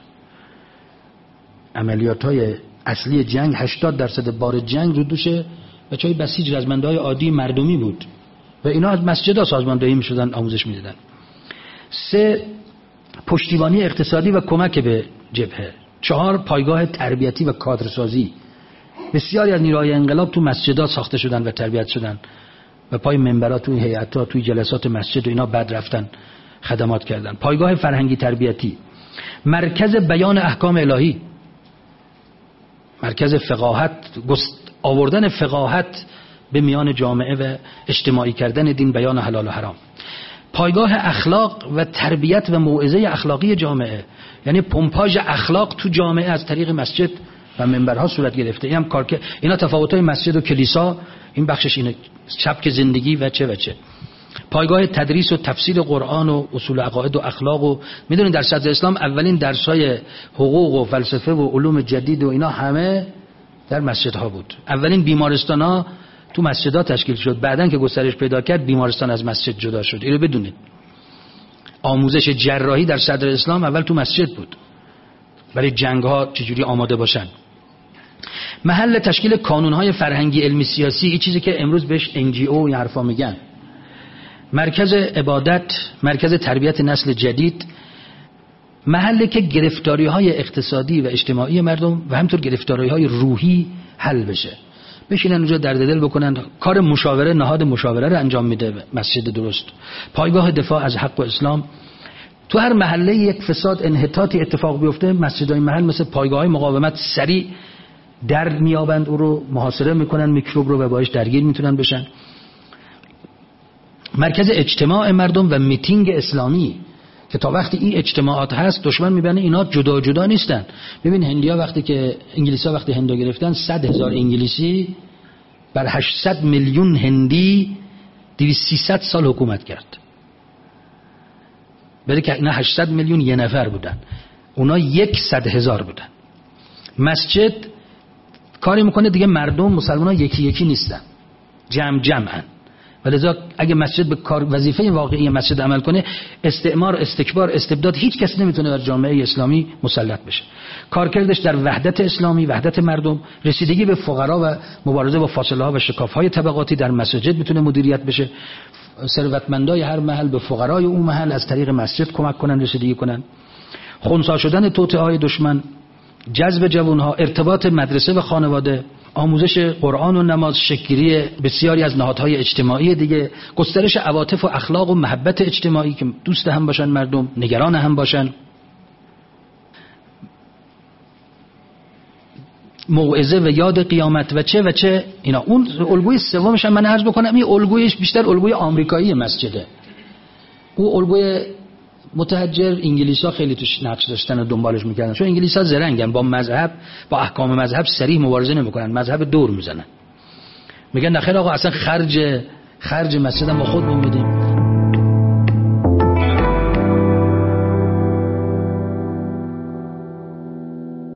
عملیات‌های اصلی جنگ هشتاد درصد بار جنگ رو دوشه بچهای بسیج رزمنده‌های عادی مردمی بود و اینا از مسجدها سازماندهی می‌شدن، آموزش می‌دیدن. سه، پشتیبانی اقتصادی و کمک به جبهه. چهار، پایگاه تربیتی و کادرسازی. بسیاری از نیروهای انقلاب تو مسجدها ساخته شدن و تربیت شدن و پای منبرات، توی هیئت‌ها، توی جلسات مسجد و اینا بعد رفتن خدمات کردن. پایگاه فرهنگی تربیتی، مرکز بیان احکام الهی، مرکز فقاهت، آوردن فقاهت به میان جامعه و اجتماعی کردن دین، بیان حلال و حرام. پایگاه اخلاق و تربیت و موعظه اخلاقی جامعه، یعنی پمپاژ اخلاق تو جامعه از طریق مسجد و منبرها صورت گرفته. این هم کار که اینا تفاوت‌های مسجد و کلیسا، این بخشش اینه، سبک زندگی و چه و چه. پایگاه تدریس و تفسیر قرآن و اصول عقاید و اخلاق. و میدونید در صدر اسلام اولین درس‌های حقوق و فلسفه و علوم جدید و اینا همه در مسجدها بود. اولین بیمارستان‌ها تو مسجدها تشکیل شد، بعدن که گسترش پیدا کرد بیمارستان از مسجد جدا شد. اینو بدونید. آموزش جراحی در صدر اسلام اول تو مسجد بود، برای جنگ‌ها چجوری آماده باشن. محل تشکیل کانون‌های فرهنگی، علمی، سیاسی، این چیزی که امروز بهش ان جی او این حرفا میگن. مرکز عبادت، مرکز تربیت نسل جدید، محلی که گرفتاری‌های اقتصادی و اجتماعی مردم و همینطور گرفتاری‌های روحی حل بشه. بشینن اونجا درد دل بکنن. کار مشاوره، نهاد مشاوره رو انجام میده مسجد. درست. پایگاه دفاع از حق و اسلام. تو هر محله یک فساد، انحطاطی اتفاق بیفته، مسجدهای محل مثل پایگاه‌های مقاومت سریع در میابند، او رو محاصره میکنن، میکروب رو و باش درگیر میتونن بشن. مرکز اجتماع مردم و میتینگ اسلامی که تا وقتی این اجتماعات هست دشمن میبینه اینا جدا جدا نیستن. ببین هندیا وقتی که انگلیسا وقتی هندو گرفتن، صد هزار انگلیسی بر هشتصد میلیون هندی دویست سیصد سال حکومت کرد. برای که اینا هشتصد میلیون یه نفر بودن، اونا یک صد هزار بودن. مسجد کاری میکنه دیگه مردم مسلمان ها یکی یکی نیستن، جمع جمعن. ولذا اگه مسجد به کار وظیفه واقعی مسجد عمل کنه، استعمار، استکبار، استبداد، هیچ کسی نمیتونه بر جامعه اسلامی مسلط بشه. کارکردش در وحدت اسلامی، وحدت مردم، رسیدگی به فقرا و مبارزه با فاصله ها و شکاف های طبقاتی در مساجد میتونه مدیریت بشه. ثروتمندای هر محل به فقرای اون محل از طریق مسجد کمک کنن، رسیدگی کنن. خنثی شدن توطئه های دشمن، جذب جوانها، ارتباط مدرسه و خانواده، آموزش قرآن و نماز، شکل‌گیری بسیاری از نهادهای اجتماعی دیگه، گسترش عواطف و اخلاق و محبت اجتماعی که دوست هم باشن مردم، نگران هم باشن، موعظه و یاد قیامت و چه و چه اینا. اون الگوی سومش من عرض بکنم، این الگویش بیشتر الگوی آمریکایی مسجده. او الگوی متحجر انگلیس‌ها خیلی توش نقش داشتن و دنبالش میکردن، چون انگلیس‌ها زرنگن، با مذهب، با احکام مذهب صریح مبارزه نمیکنن، مذهب دور میزنن، میگن نخیر آقا اصلا خرج خرج مسجد ما خودمون میدیم.